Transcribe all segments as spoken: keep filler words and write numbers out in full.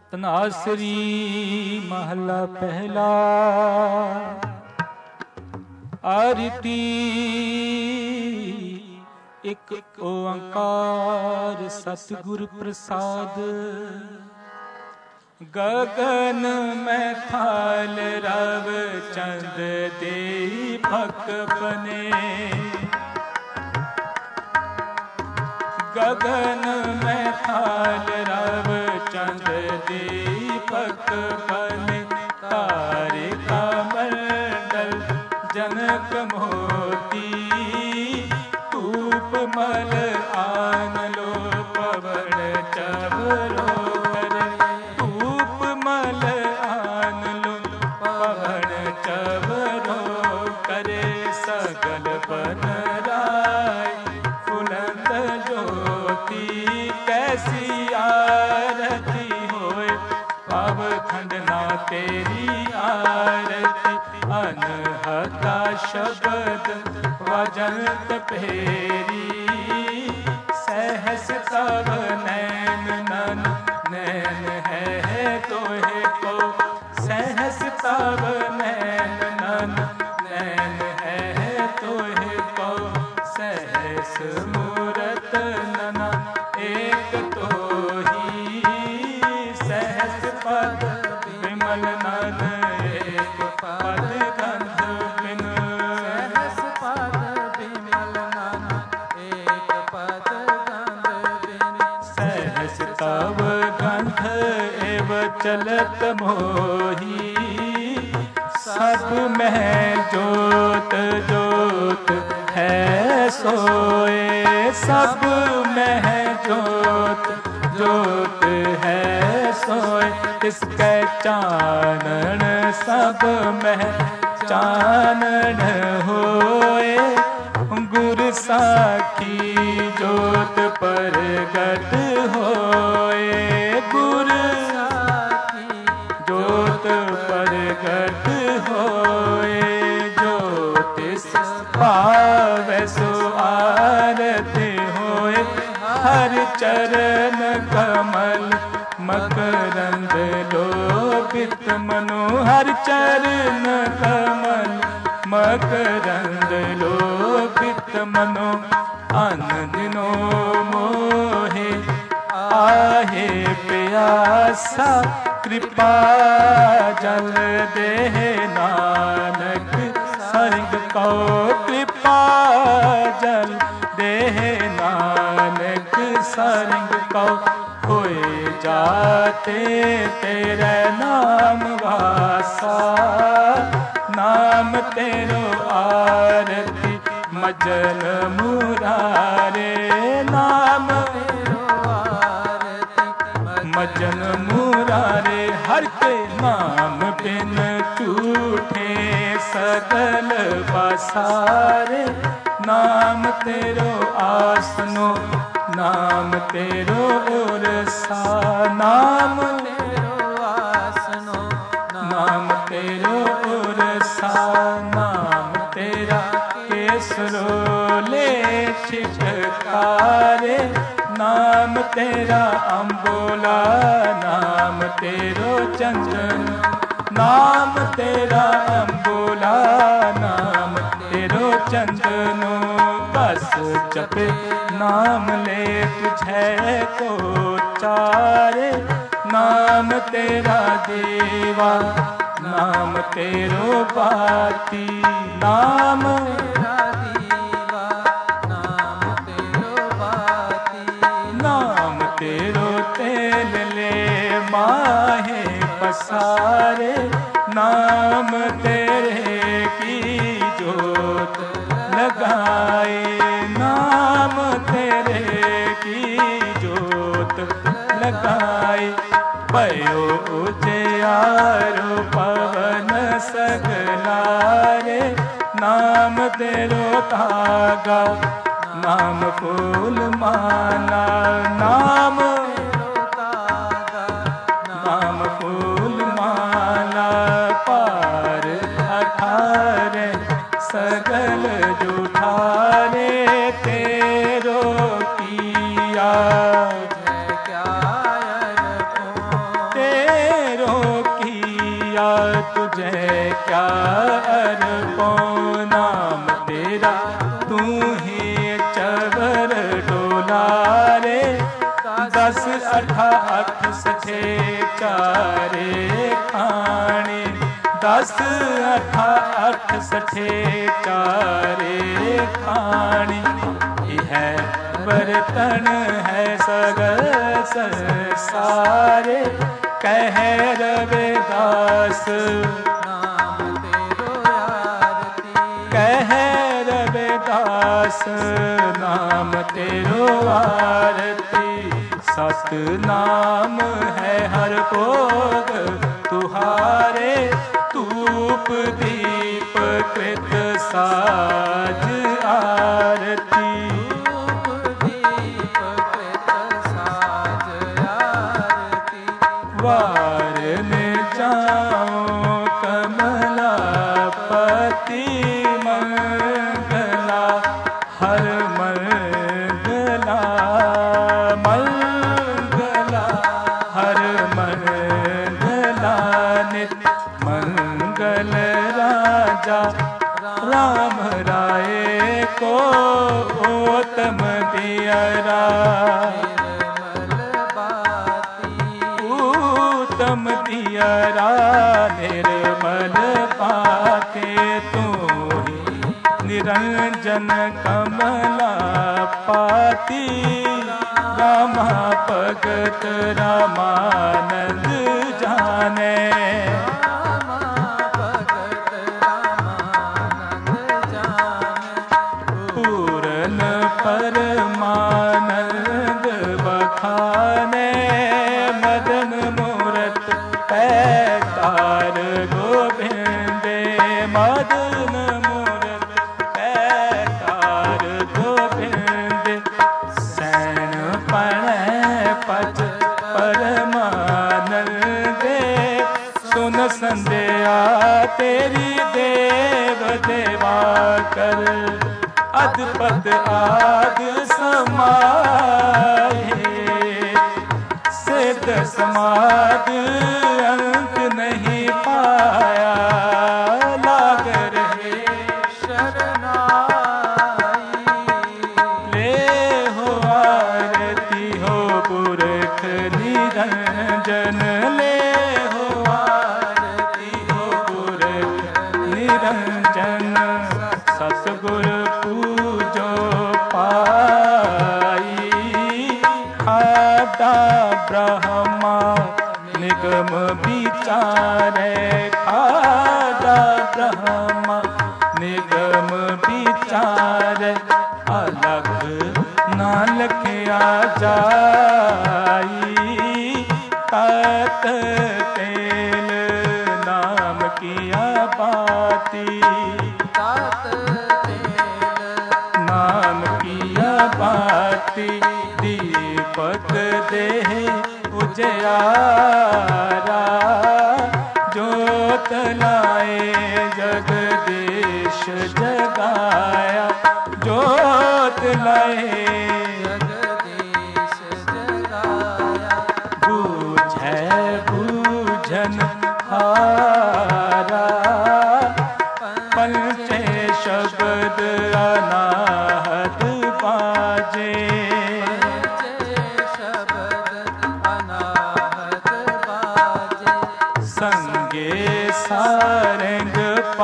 ਧਨਾਸਰੀ ਮਹਲਾ ਪਹਿਲਾ। ਆਰਤੀ ਇਕ ਓੰਕਾਰ ਸਤਿਗੁਰ ਪ੍ਰਸਾਦ। ਗਗਨ ਮੈਂ ਥਾਲ ਰਵ ਚੰਦ ਦੀਪਕ ਬਨੇ। ਗਗਨ ਮੈਂ ਥਾਲ ਰਵ ਚੰਦ ਦੀਪਕ ਬਨੇ। ਤਾਰਿਕਾ ਮੰਡਲ ਜਨਕ ਮੋਤੀ। ਧੂਪ ਮਲ ਆਨ ਲੋ ਪਵਨ ਚਵਰੋ ਕਰੇ। ਧੂਪ ਮਲ ਆਨ ਲੋ ਪਵਨ ਚਵਰੋ ਕਰੇ। ਸਗਲ ਬਨ ਰਾਏ ਫੁਲੰਦ ਜੋਤੀ। ਕੈਸੀ ਆਰਤੀ ਹੋਏ ਪਵ ਖੰਡ ਨਾ ਤੇਰੀ ਆਰਤੀ। ਅਨਹਤਾ ਸ਼ਬਦ ਵਜੰਤ ਭੇਰੀ। ਸਹਿਸ ਤਵ ਨੈਨ ਨਨ ਨੈਨ ਹੈ ਤੋਹਿ ਕੋ। ਸਹਿਸ ਤਵ ਨੈਨ ਨਨ ਨੈਨ ਹੈ ਤੋਹਿ ਕੋ। ਸਹਿਸ ਮੂਰਤ ਨਨਾ ਏਕ ਤੋਹੀ। ਸਹਿਸ ਪਦ ਵਿਮਲ ਨਨ ਏਕ ਪਦ ਗੰਧ ਬਿਨ। ਸਹਿਸ ਪਦ ਵਿਮਲ ਨਨ ਏਕ ਪਦ ਗੰਧ ਬਿਨ। ਸਹਿਸ ਤਵ ਗੰਧ ਏਵ ਚਲਤ ਮੋਹੀ। ਸਭ ਮਹਿ ਜੋਤ ਜੋਤ ਹੈ ਸੋਏ। ਸਭ ਮਹਿ ਜੋਤ ਜੋਤ ਹੈ ਸੋਏ। ਤਿਸ ਕੈ ਚਾਨਣ ਸਭ ਮਹਿ ਚਾਨਣ ਹੋਏ। ਗੁਰ ਸਾਖੀ ਜੋਤ ਪ੍ਰਗਟ ਹੋਏ। ਗੁਰ ਸਾਖੀ ਜੋਤ ਪ੍ਰਗਟ ਹੋਏ। ਜੋ ਤਿਸ ਭਾਵੈ ਸੋ ਆਰਤੀ ਹੋਏ। ਹਰ ਚਰਨ ਕਮਲ ਮਕਰੰਦ ਲੋਭਿਤ ਮਨੋ। ਹਰ ਚਰਨ ਕਮਲ ਮਕਰੰਦ ਲੋਭਿਤ ਮਨੋ। ਅਨ ਦਿਨੋ ਮੋਹਿ ਆਹੇ ਪਿਆਸਾ। ਕਿਰਪਾ ਜਲ ਦੇਹ ਨਾਨਕ ਸੰਗ ਕਉ। ਕਿਰਪਾ ਜਲ ਦੇਹ ਨਾਨਕ ਸੰਗ ਕਉ। ਹੋਏ ਜਾਤੇ ਤੇਰੇ ਨਾਮ ਵਾਸਾ। ਨਾਮ ਤੇਰੋ ਆਰਤੀ ਮਜਨ ਮੁਰਾਰੇ। ਨਾਮ ਤੇਰੋ ਆਰਤੀ ਮਜਨ ਮੁਰਾਰੇ। ਹਰ ਕੇ ਨਾਮ ਬਿਨ ਝੂਠੇ ਸਗਲ ਪਸਾਰੇ। ਨਾਮ ਤੇਰੋ ਆਸਨੋ ਨਾਮ ਤੇਰੋ ਉਰਸਾ। ਨਾਮ ਤੇਰੋ ਆਸਨੋ ਨਾਮ ਤੇਰੋ ਉਰਸਾ। ਨਾਮ ਤੇਰਾ ਕੇਸਰੋ ਲੈ ਛਿਟਕਾਰੇ। ਨਾਮ ਤੇਰਾ ਅੰਬੋਲਾ ਨਾਮ ਤੇਰੋ ਚੰਦਨ। ਨਾਮ ਤੇਰਾ ਅੰਬੋਲਾ ਨਾਮ ਤੇਰੋ ਚੰਦਨੋ। ਬਸ ਜਪੇ ਨਾਮ ਲੈ ਤੁਝੈ ਕੋ ਚਾਰੇ। ਨਾਮ ਤੇਰਾ ਦੇਵਾ ਨਾਮ ਤੇਰੋ ਬਾਤੀ। ਨਾਮ ਤੇਰਾ ਦੇਵਾ ਨਾਮ ਤੇਰੋ ਬਾਤੀ। ਨਾਮ ਤੇਰੋ ਤੇਲ ਲੈ ਮਾਹੇ ਪਸਾਰੇ। ਨਾਮ ਤੇਰੇ ਕੀ ਜੋਤ ਲਗਾਏ। ਨਾਮ ਤੇਰੇ ਕੀ ਜੋਤ ਲਗਾਏ। ਭਇਓ ਉਜਿਆਰੋ ਪਵਨ ਸਗਲਾਰੇ। ਨਾਮ ਤੇਰੋ ਧਾਗਾ ਨਾਮ ਫੂਲ ਮਾਲਾ। ਨਾਮ ਤੇਰੋ ਧਾਗਾ ਨਾਮ ਫੂਲ ਮਾਲਾ। ਪਾਰ ਅਠਾਰੇ ਸਗਲ ਜੁਠਾਰੇ। ਤੇਰੋ ਕੀਆ ਜੈ ਕਿਆ ਅਰਪੋ। तुझे क्या अर्पो नाम तेरा तू ही चवर डोलारे। दस अठा अठ सठे चारे खाने दस अठा अठ सठे चारे खाने। यह बर्तन है सगल संसारे कह रविदास नाम तेरो आरती। कह रविदास नाम तेरो आरती। सत नाम है हर भोग तुहारे धूप दीप कृत साज आरती। वारन जाओ कमलापति मंगला हर मंगला मंगला हर मंगला नित मंगल राजा राम राय को उत्तम दियरा। उत्तम दियरा निर्मल पाके तू ही निरंजन कमला पाती। रामा भगत रामानंद जाने। पूरन परमानंद बखाने। मदन मूरत पैकार गोविंदे। मदन मूरत पैकार गोविंदे। सैन पणै पच परमानंदे। सुन संध्या तेरी देव देवा कर। अदपद आद समाए सिद्ध समाध अंत नहीं पाया। लाग रहे शरणाई ले हो आरती हो पुरख निरंजन। ले हो आरती हो पुरख निरंजन। सतगुर पूजो पाई। खादा ब्रह्मा निगम विचारे। खादा ब्रह्मा निगम विचारे। अलग नानक आ जाई। तात तेल नाम किया बाती। नाम किया बाती। दीपक देह उजियारा। जोत लाए जगदीश जगाया। जोत लाए जगदीश जगाया। बूझे बूझन हारा। पंचे शब्द अनाहत बाजे। संगे सारंग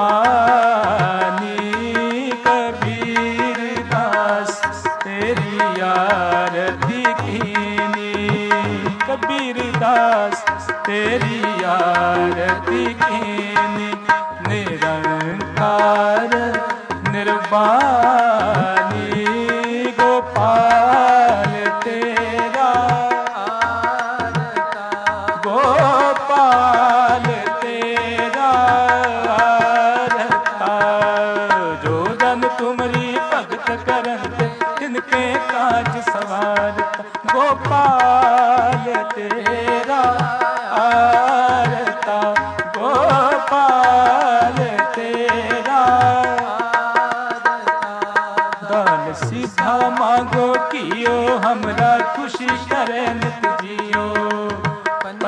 पानी। कबीर दास तेरी आरती कीनी। कबीर दास तेरी आरती कीनी। निरंकार निर्वाणी गोपाल तेरा आरता। गोपाल तेरा आरता। जो जन तुमरी भगत करत तिनके काज सवारता। गोपाल तेरा आरता। गोपाल तेरा आरता।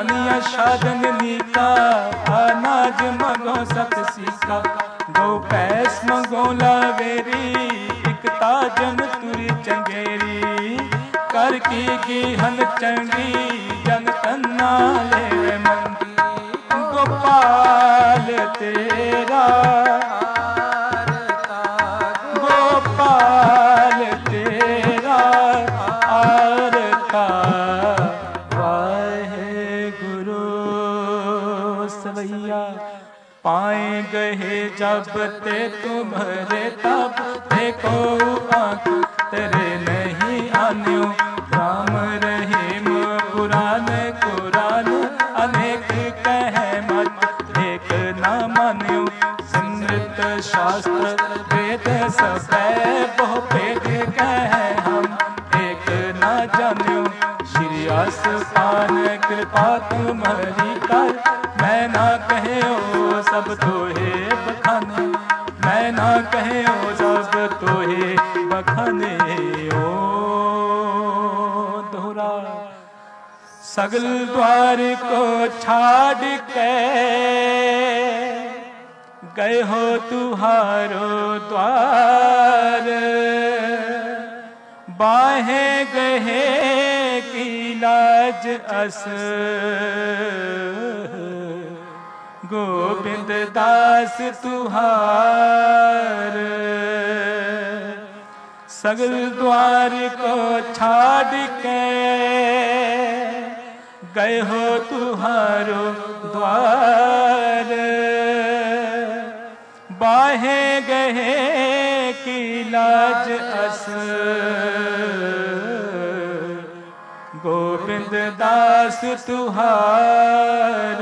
दानिया साधन नीका, अनाज मंगो सत सीका। दो पैस मंगो लावेरी, एक ताजन तुरी चंगेरी। कर की गिहन चंगी, जन तन्ना ले मंगी। गोपाल तेरा गोपाल तेरा आरता। वाहे गुरु सवैया पाए गए जब ते तुम्हारे तब। देखो आँख तेरे नहीं आन्यो, राम रहीम पुराण कुरान अनेक कह मत एक न मान्यो। सिमृत शास्त्र वेद सब बहु भेद कह हम एक न जान्यो। श्री आसपान कृपा तुम्हारी कर, मैं ना कहे ओ सब तोहे बखाने। मैं ना कहे ओ सब तोहे बखाने। ओ दोहरा सगल द्वार को छाड़ के, गए हो तुहारो द्वार। बाहे गहे की लाज अस, गोविंद दास तुहार। सगल द्वार को छाड़ के, गए हो तुहारो द्वार। बाहे गहे की लाज अस, गोविंद दास तुहार।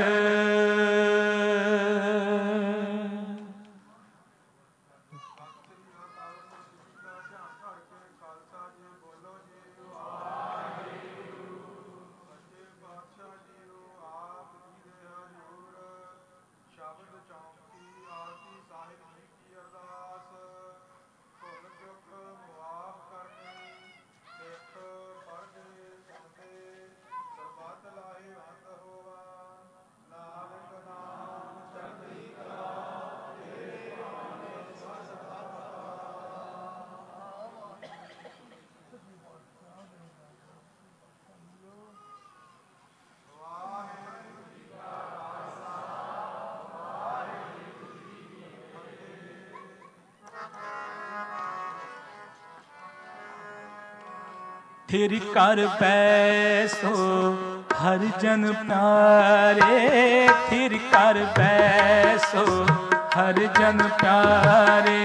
फिर कर बैसो हर जन प्यारे। फिर कर बैसो हर जन प्यारे।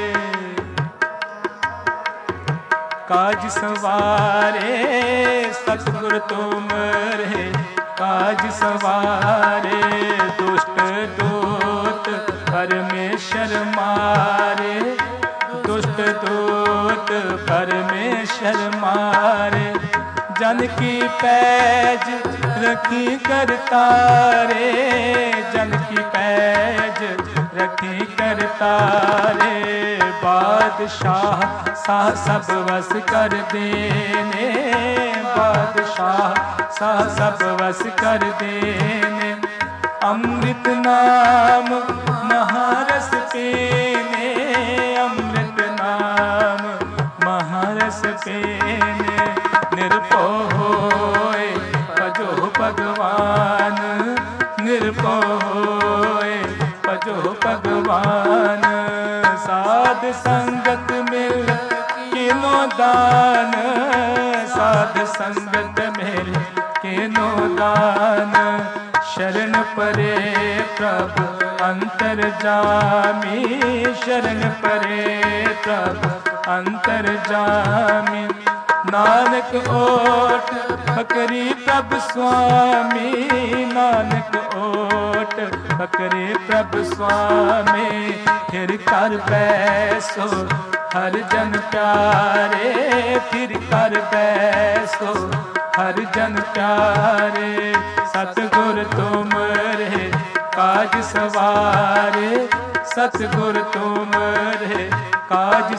काज सवारे सतगुर तुम रे, काज सवारे। दुष्ट दूत परमेश्वर मारे, दुष्ट दूत परमेश्वर मारे। जन की पैज रखी कर तारे, जन की पैज रखी कर तारे। बादशाह साह सब वस कर देने, बादशाह साह सब वस कर देने। अमृत नाम महारस पीने, अमृत नाम महारस पीने। निरपो होए भजो भगवान, निरपो होए भजो भगवान। साध संगत मिल किनो दान, साध संगत मिल किनो दान। शरण परे प्रभु अंतर जामी, शरण परे प्रभु अंतर जामी। नानक ओट पकरी प्रभु स्वामी, नानक ओट पकरे प्रभु स्वामी। फिर कर बैसो हर जन प्यारे, फिर कर बैसो हर जन प्यारे। सतगुर तुम रे काज सवारे, सतगुर तुम रे काज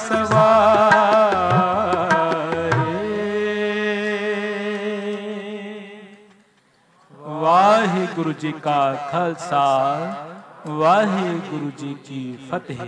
सवारे। ਵਾਹਿਗੁਰੂ ਜੀ ਕਾ ਖਾਲਸਾ, ਵਾਹਿਗੁਰੂ ਜੀ ਕੀ ਫਤਿਹ।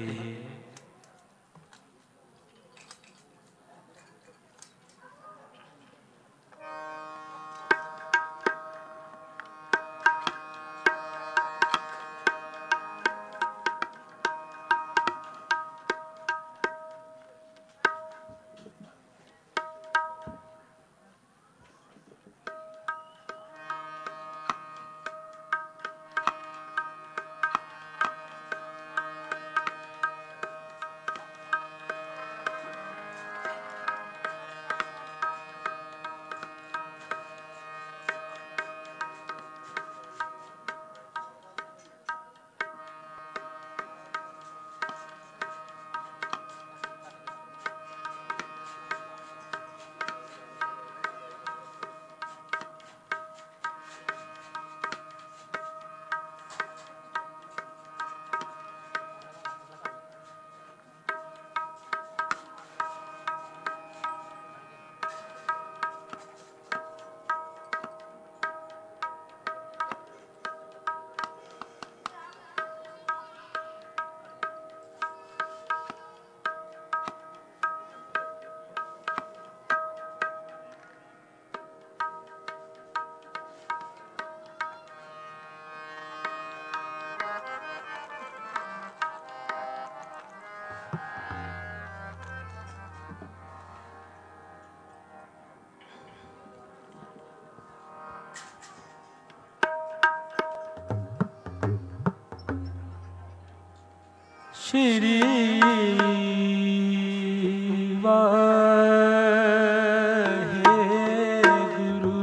ਸ਼੍ਰੀ ਵਾਹਿਗੁਰੂ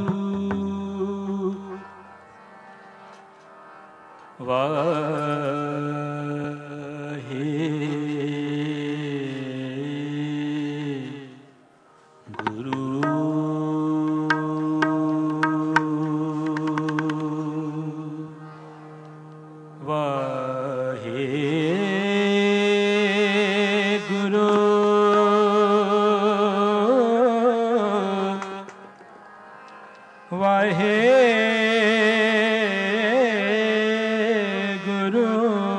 ਵਾਹਿਗੁਰੂ ਵਾਹਿਗੁਰੂ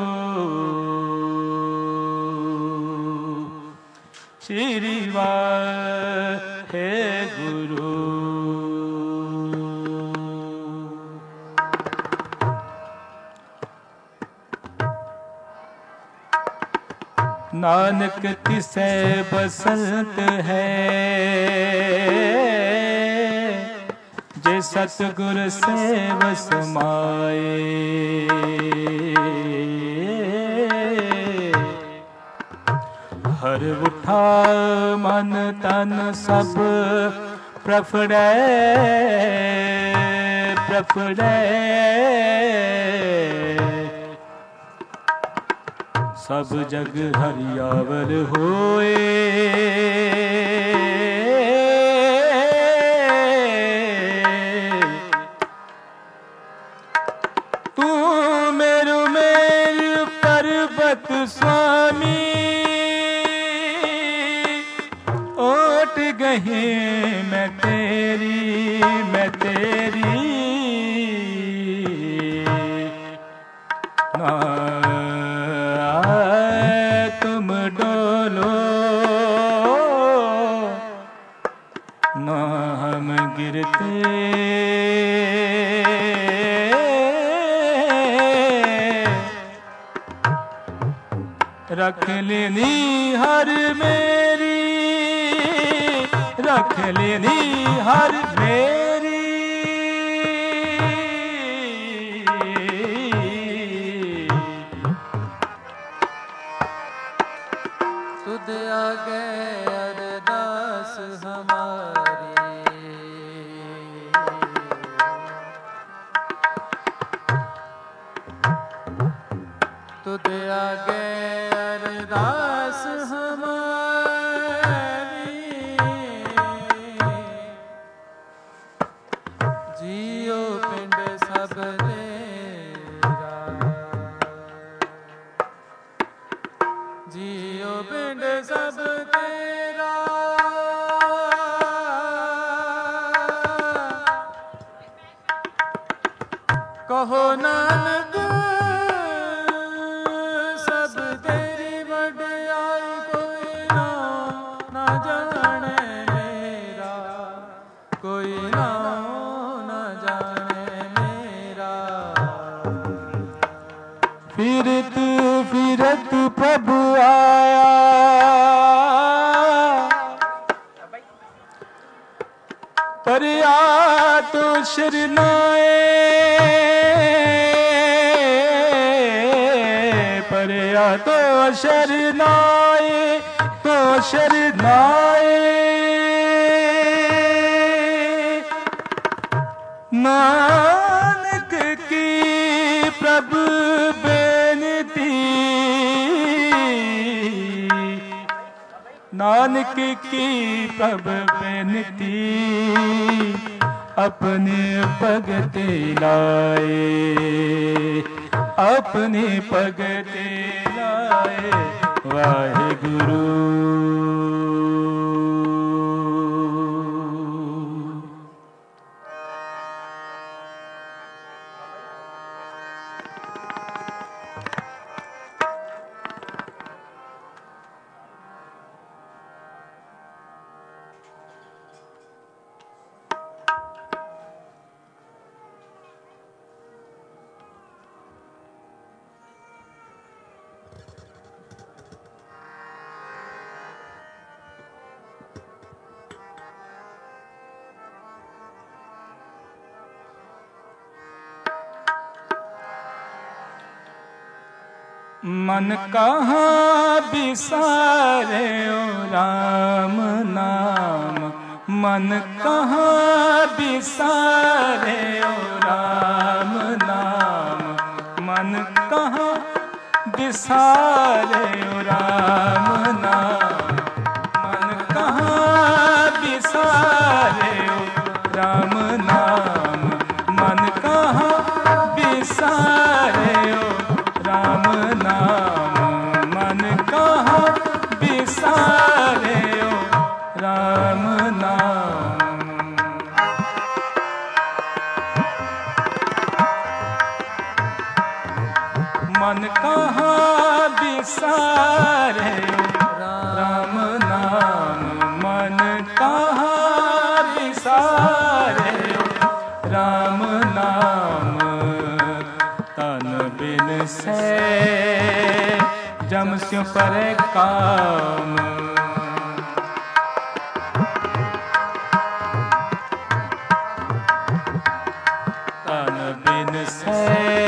ਸ਼੍ਰੀ ਵਾਹਿਗੁਰੂ। ਨਾਨਕ ਤਿਸੈ ਬਸੰਤ ਹੈ, ਜੇ ਸਤਿਗੁਰ ਸੇਵ ਸਮਾਏ। ਹਰ ਉਠਾ ਮਨ ਤਨ ਸਭ ਪ੍ਰਫੜੈ ਪ੍ਰਫੜੈ, ਸਭ ਜਗ ਹਰਿਆਵਰ ਹੋਏ। ਤੂੰ ਮੇਰੂ ਮੇਰ ਪਰਬਤ ਸੁਆਮੀ, ਓਟ ਗਹੀ ਮੈਂ ਤੇਰੀ ਮੈਂ ਤੇਰੀ। ਨਾ ਤੁਮ ਡੋलो ना हम गिरते, रख लेनी हर मेरी, रख लेनी हर मेरी। तुद आगे अरदास हमारी, तुद आगे अरदास हमारी। जियो पिंड सब तेरा, जियो पिंड सब तेरा। कहो नानक सब तेरी वड्याई कोई नाम ना जाने मेरा, कोई नाम ना जाने मेरा। फिरत फिरत प्रभु आया, परिया तो शरनाए, परिया तो शरनाए, तो शरनाए। नानक की प्रभु बेनती, नानक की प्रभु बेनती, अपने भगते लाए, अपने भगते लाए। वाहिगुरु मन कहाँ बिसारे ओ राम नाम, मन कहाँ बिसारे ओ राम नाम, मन कहाँ बिसारे ओ राम नाम, मन कहाँ बिसारे ओ राम नाम, मन कहाँ बिसारे ओ राम नाम, मन कहाँ बिसारे ओ राम नाम। मन कहाँ बिसारे ओ राम नाम, मन कहाँ बिसारे ओ राम नाम। तन बिन से जम स्यों परे काम, तन बिन से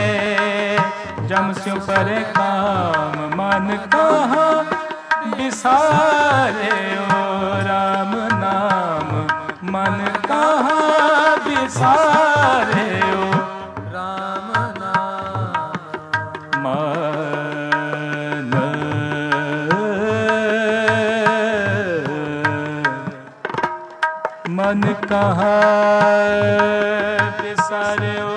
जम स्यों परे काम। मन कहाँ बिसारे ओ राम नाम, मन कहाँ बिसारे ओ राम नाम। मन मन कहाँ बिसारे ओ,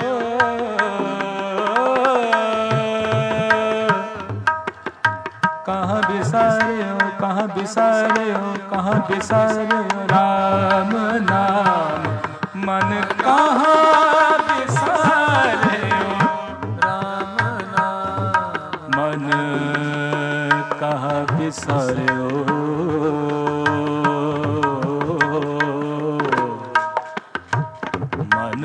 कहाँ बिसारे हो, कहाँ बिसारे हो, कहाँ बिसारे हो राम नाम। मन कहाँ बिसारे हो राम नाम, मन कहाँ बिसारे हो। मन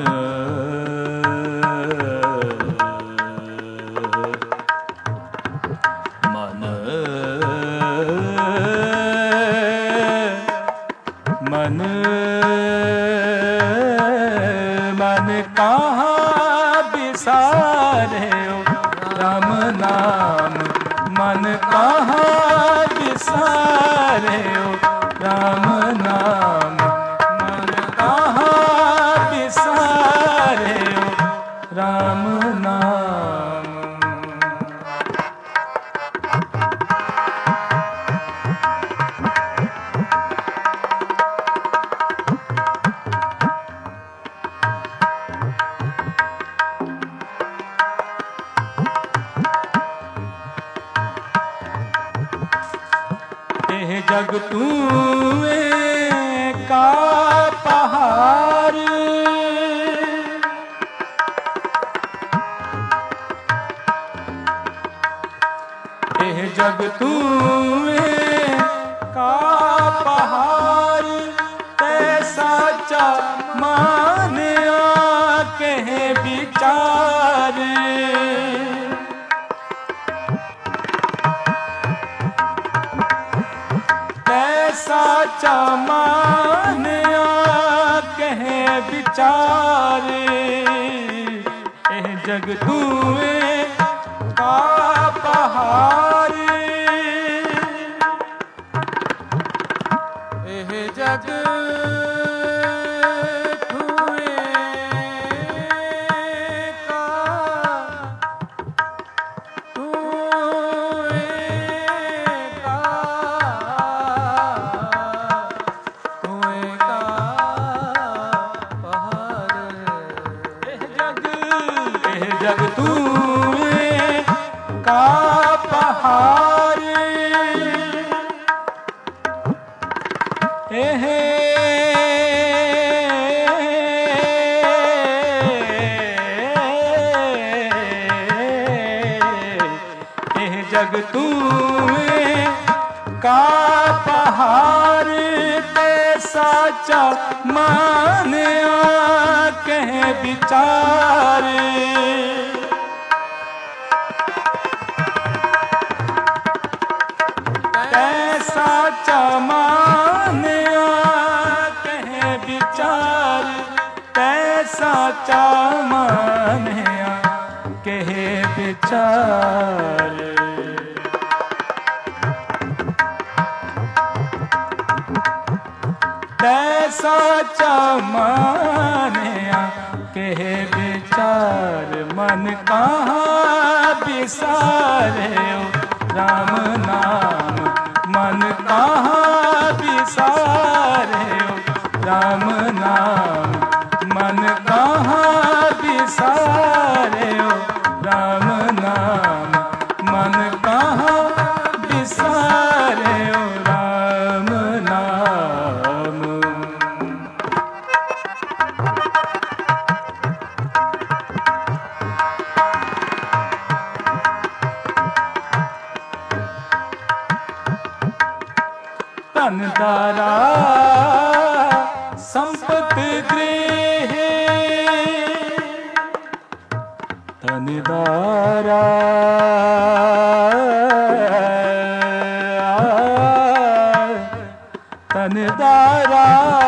मन मन मन कहाँ बिसारे हो राम नाम। मन कहाँ बिसारे हो राम नाम। मन कहाँ बिसारे हो राम नाम। एह जग तूए का पहाड़, एह जग तूए का पहाड़ तैसा चा मानिया कहे विचार तैसा चा मानिया कहे विचार एह जग तूए का पहाड़ एह जग तूए का तूए का तूए का पहाड़ एह जग एह जग तूए का पहाड़ एह एह जग तूए का पहाड़ तैसा चा मानिया कहे विचार तैसा चा मानिया कहे विचार तैसा चा मानिया कहे विचार तैसा चा मानिया कहे विचार मन कहाँ बिसारे राम नाम मन कहाँ बिसारे राम नाम मन कहाँ बिसारे राम नाम मन कहाँ बिसारे राम नाम तनदारा संपत्ति गृह तनदारा तनदारा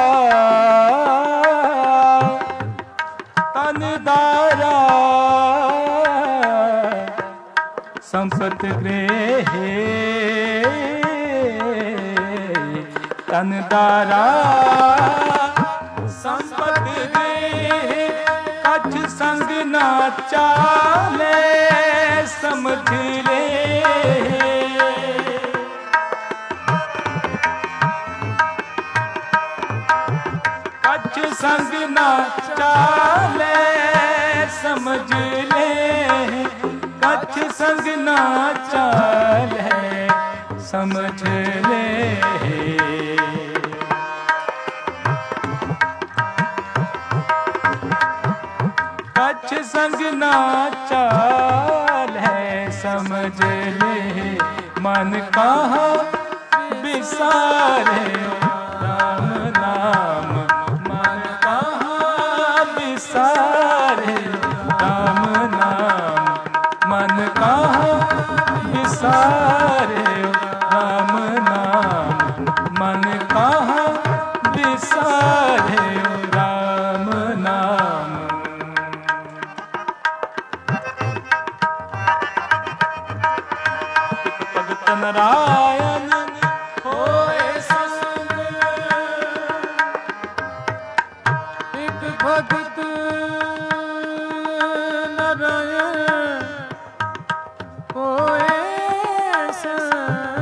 तनदारा संपत्ति गृह तनदारा संपत्ति गृह कछ संग ना चाले समझ ले कछ संग ना चाले समझ ले कछ संग ना चाले समझ ले कछ संग ना चाल है समझ ले मन कहाँ बिसारे राम नाम मन कहाँ बिसारे राम नाम मन कहाँ बिसारे राम नाम मन कहाँ बिसारे राम नाम भगत नारायण होए संग एक भगत नारायण होए संग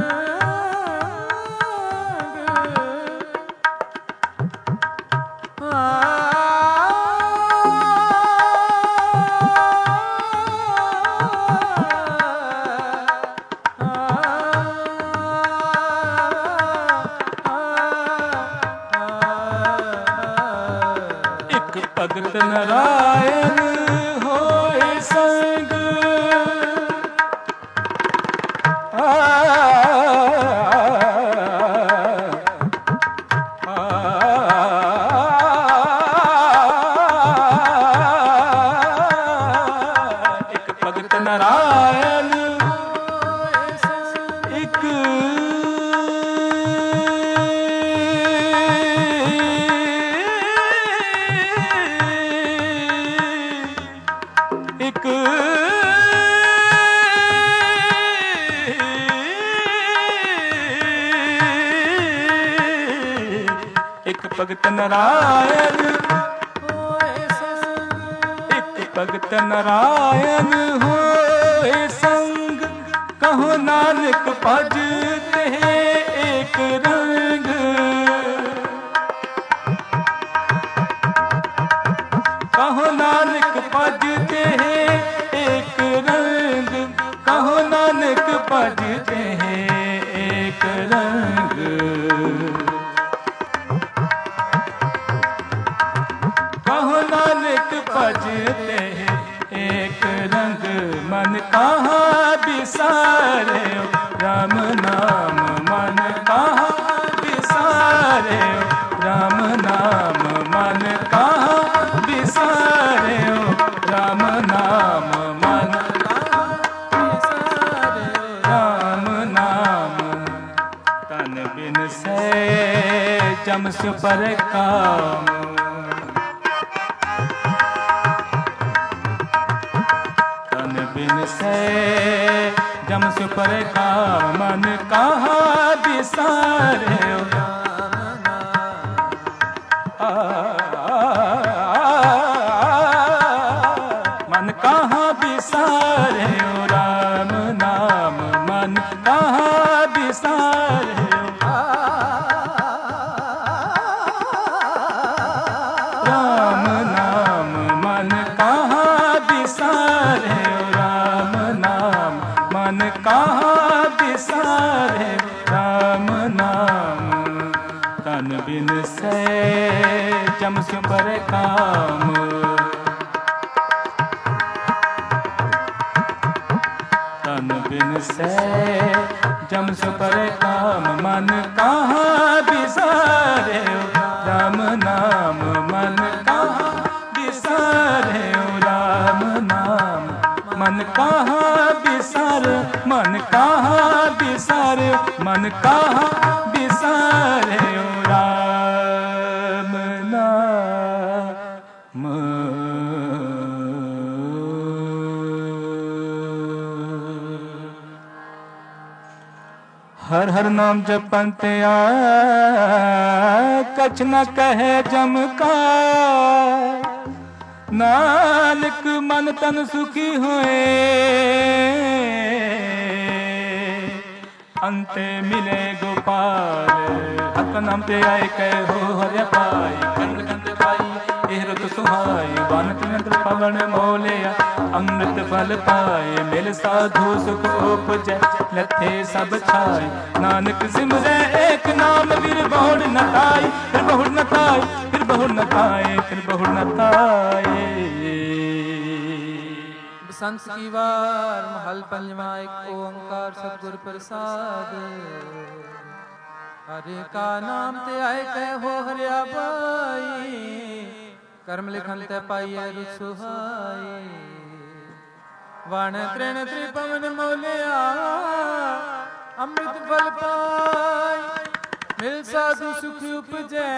भगत नारायण होए संग ਨਾਰਾਇਣ ਇੱਕ ਇੱਕ ਇੱਕ ਭਗਤ ਨਾਰਾਇਣ ਇੱਕ ਭਗਤ ਨਾਰਾਇਣ ਹੋਏ ਸੰਗ ਕਹੋ ਨਾਨਕ ਭਜ ਤੇ ਏਕ ਰੰਗ ਕਹੋ ਨਾਨਕ ਭਜ ਤੇ ਏਕ ਰੰਗ ਕਹੋ ਨਾਨਕ ਭਜ ਤੇ ਏਕ ਰੰਗ ਕਹੋ ਨਾਨਕ ਭਜ ਤੇ ਏਕ ਰੰਗ ਮਨ ਕਹਾਂ ਬਿਸਾਰਿਓ ਰਾਮ ਨਾਮ ਮਨ ਕਹਾਂ ਬਿਸਾਰਿਓ ਰਾਮ ਨਾਮ ਮਨ ਕਹਾਂ ਬਿਸਾਰਿਓ ਰਾਮ ਨਾਮ ਮਨ ਕਹਾਂ ਬਿਸਾਰਿਓ ਰਾਮ ਨਾਮ ਤਨ ਬਿਨ ਸੇ ਜਮ ਸੁ ਪਰ ਕਾਮ बिन से जम सु पर काम मन कहाँ बिसारे मन कहाँ बिसारे राम नाम मन कहाँ बिसारे राम नाम मन कहाँ बिसारे मन कहाँ बिसारे राम नाम तन बिन से जम सु पर काम तन बिन से जम सु पर काम मन कहाँ बिसारे राम नाम मन कहाँ बिसारे राम नाम मन कहाँ बिसार मन कहाँ बिसार मन कहाँ बिसारे राम नाम हर हर नाम जपंत आ कछ न कहे जम का नानक मन तन सुखी होए अंते मिले गोपाल हक नाम ते आए कह हो हर पाई कंद कंद पाई एह रुत सुहाई वन तिनंत पवन मोलिया अमृत फल पाए मिल साधु सुख उपजै लथे सब छाई नानक सिमरै एक नाम वीर बहुड़ न ताई फिर बहुड़ न ताई फिर बहुड़ न ताए फिर बहुड़ न ताए बसंत की वार महल पंजवा एक ओंकार सतगुर प्रसाद हरे का नाम ते आए कह हो हरिया बाई कर्म लिखन ते पाइए रुसुहाई वाण त्रिण त्रिपवन मोलिया अमृत फल पाई मिल साधु सुख उपजै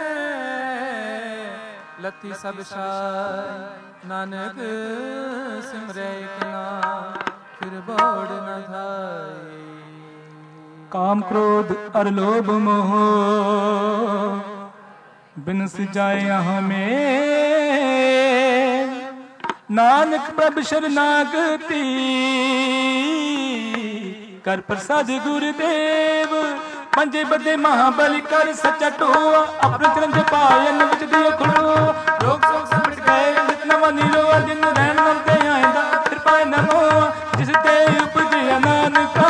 लती सब शाय नानक सिमरै एक नाम फिर बोड़ न धाई काम क्रोध अर लोभ मोह बिन सिजाए हमें नानक प्रभ शरणागति कर प्रसाद गुरुदेव पंजे बदे महाबली कर सच्चा टोआ अपने चरण जपायन विच दियो खड़ो रोग सोग समझ गए नवा नीरोआ दिन रहन मन ते आएंदा कृपा नमो जिस ते उपजया नानका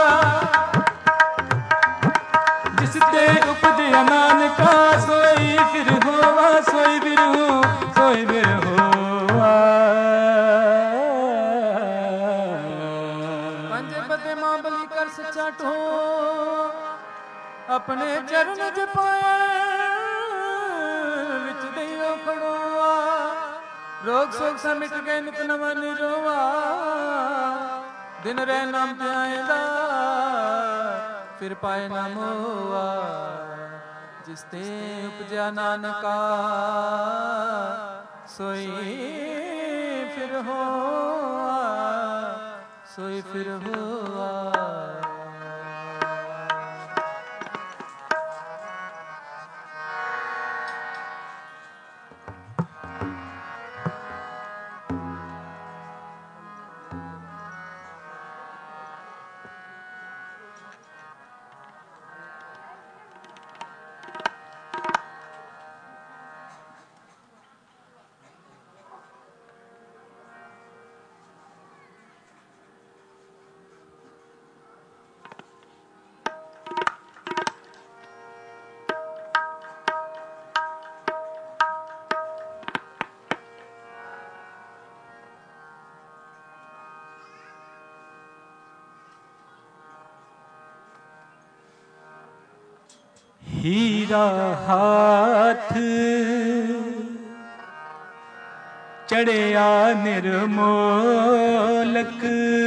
जिस ते उपजया नानका सोई फिर होवा सोई फिर हो सोई फिर होवा पंजे बदे महाबली कर सच्चा टोआ अपने चरण जपाए विच दियो खड़ोआ रोग शोक से मिट गए नित नवा निरोवा, दिन रह नाम ध्याएगा फिर पाए ना मोआ। जिसते उपजा नानका सोई फिर होआ, सोई फिर होआ। हीरा हाथ चढ़िया निर्मोलक,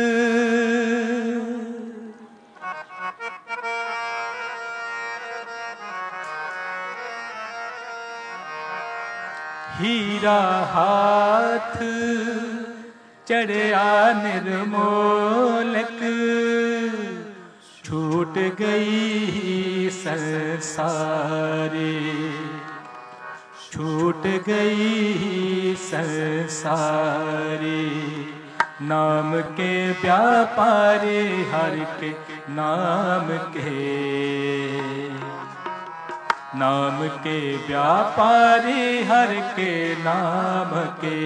हीरा हाथ चढ़िया निर्मोलक, छूट गई संसारी, छूट गई संसारी। नाम के व्यापारी हर के नाम के, नाम के व्यापारी हर के नाम के,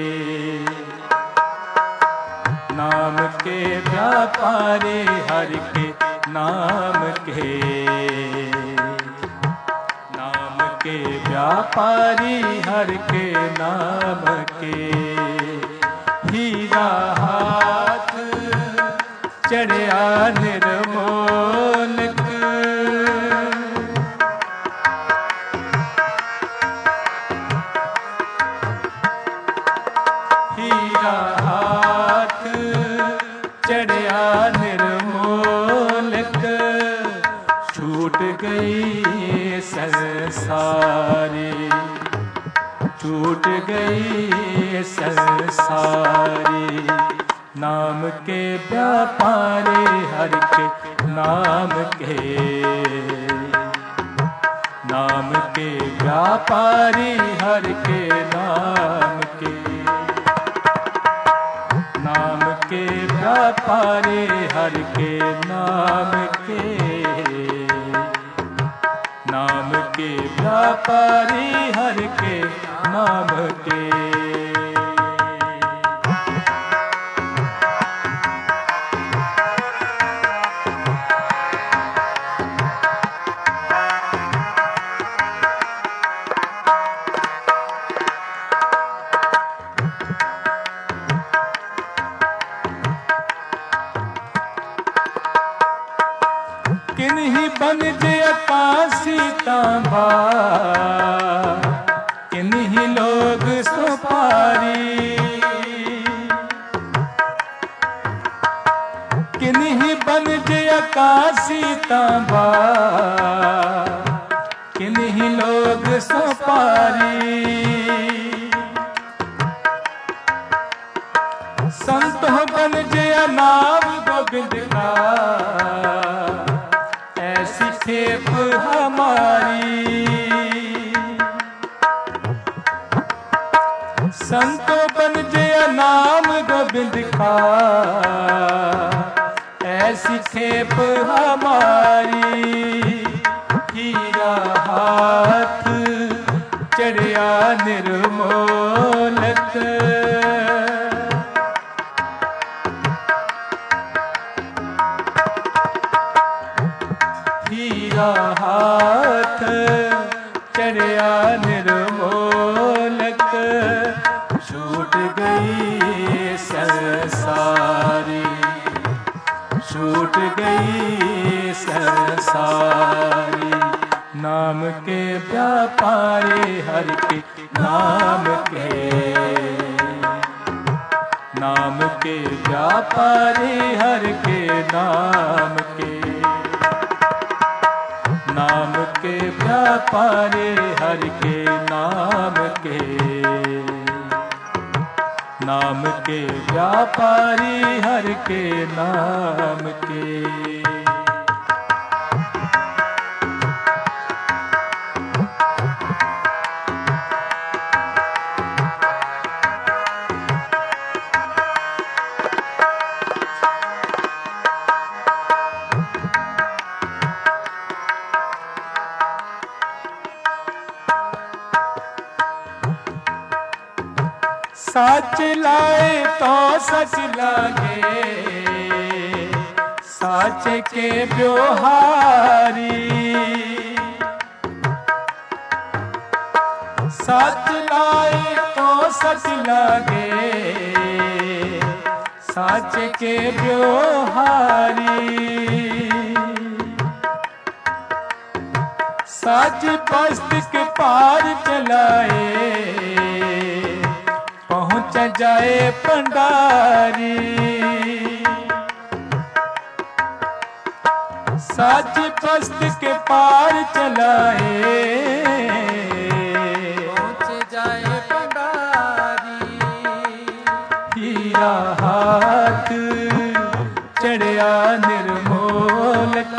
नाम के व्यापारी हर के नाम के, नाम के व्यापारी हर के नाम के। हीरा हाथ चढ़िया निर्मोलक, हीरा हाथ चढ़िया निर्मोलक, छूट गई संसारी, छूट गई संसारी। नाम के व्यापारी हर के नाम के, नाम के व्यापारी हर के नाम के, नाम के व्यापारी हर के नाम के, नाम के व्यापारी हर के नाम के। किन्हीं बन जे आकाशी तांबा, किन्हीं लोग सुपारी, किन्हीं बन जे आकाशी तांबा, किन्हीं लोग सुपारी। संत हो बन जे नाम गोविंद का, ऐसी खेप हमारी। संतों बन जया नाम गोविंद का, ऐसी खेप हमारी। हीरा हाथ चढ़िया निर्मोलक, हीरा हाथ चढ़िया निर्मोलक, छूट गई संसारी, छूट गई संसारी। नाम के व्यापारी हर के नाम के, नाम के व्यापारी हर के नाम के, नाम के व्यापारी हर के नाम के, नाम के व्यापारी हर के नाम के। सच लाए तो सच लागे, सच के व्यवहारी, सच लाए तो सच लागे, सच के व्यवहारी, सच पस्त के पार चलाए, पहुँच जाए पंडारी, सच पस्त के पार चलाए, पहुँच जाए पंडारी। हीरा हाथ चढ़िया निर्मोलक,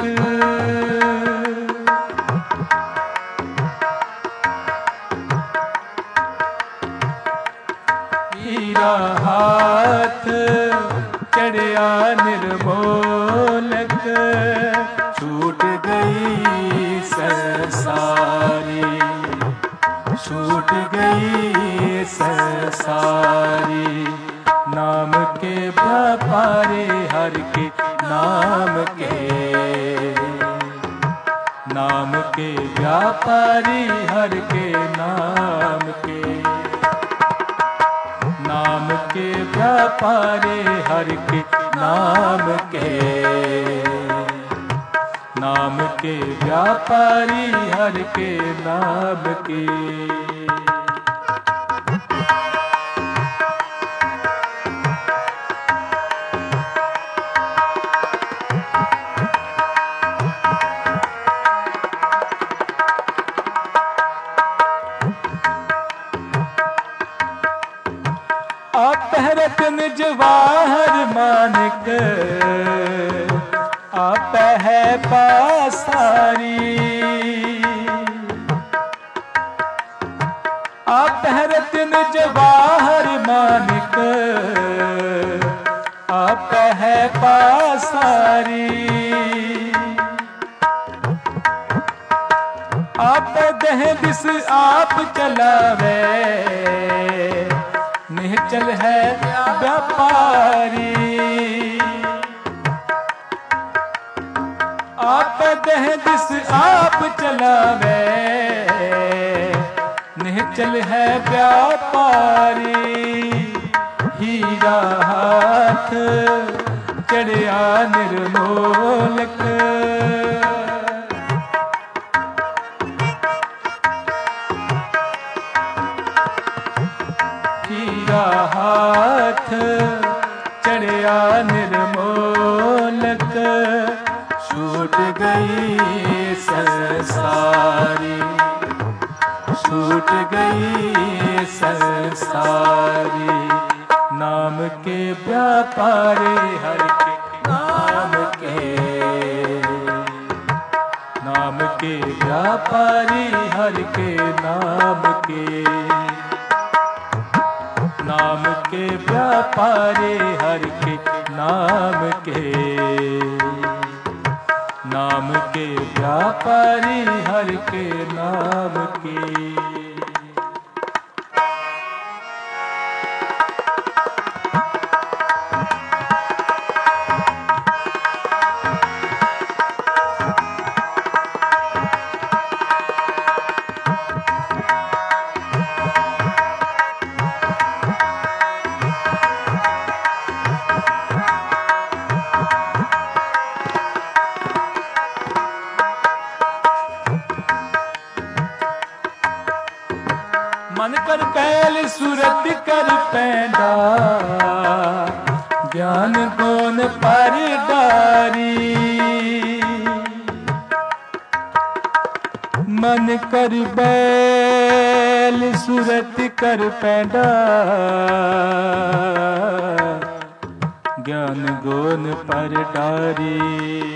हीरा हाथ चढ़िया निर्मोलक, छूट गई सरसारी, छूट गई सरसारी। नाम के व्यापारी हर के नाम के, नाम के व्यापारी हर के नाम के, नाम के व्यापारी हर के नाम के, नाम के व्यापारी हर के नाम के। आप निज वाहर मानिक, आप है पासारी, आप है निज वाहर मानिक, आप है पासारी, आप दह दिस आप चलावे, निश्चल है व्यापारी, आप दह दिस आप चलावे, निश्चल है व्यापारी। हीरा हाथ चढ़िया निर्मोलक, हीरा हाथ चढ़िया निर्मोलक, छूट गई सरसारी, छूट गई सरसारी। नाम के व्यापारी हर के नाम के, नाम के व्यापारी हर के नाम के, नाम के व्यापारी हर के नाम के, नाम के व्यापारी हर के नाम के। ज्ञान गुण पर डारी मन कर बैल सूरत कर पैदा ज्ञान गुण पर डारी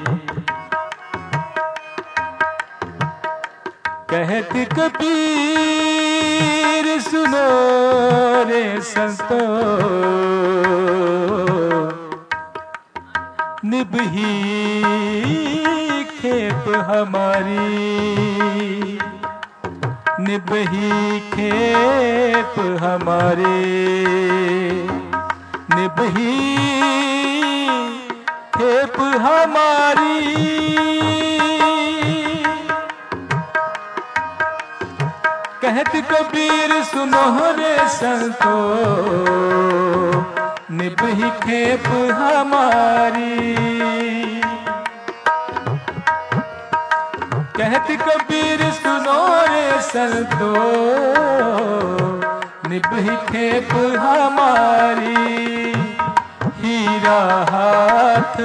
कहत कबीर सुनो रे संतो निभही खेप हमारी निभही खेप हमारे निभही खेप हमारी कहत कबीर सुनो रे संतो निभही खेप हमारी कहत कबीर सुनो रे संतो निभही खेप हमारी हीरा हाथ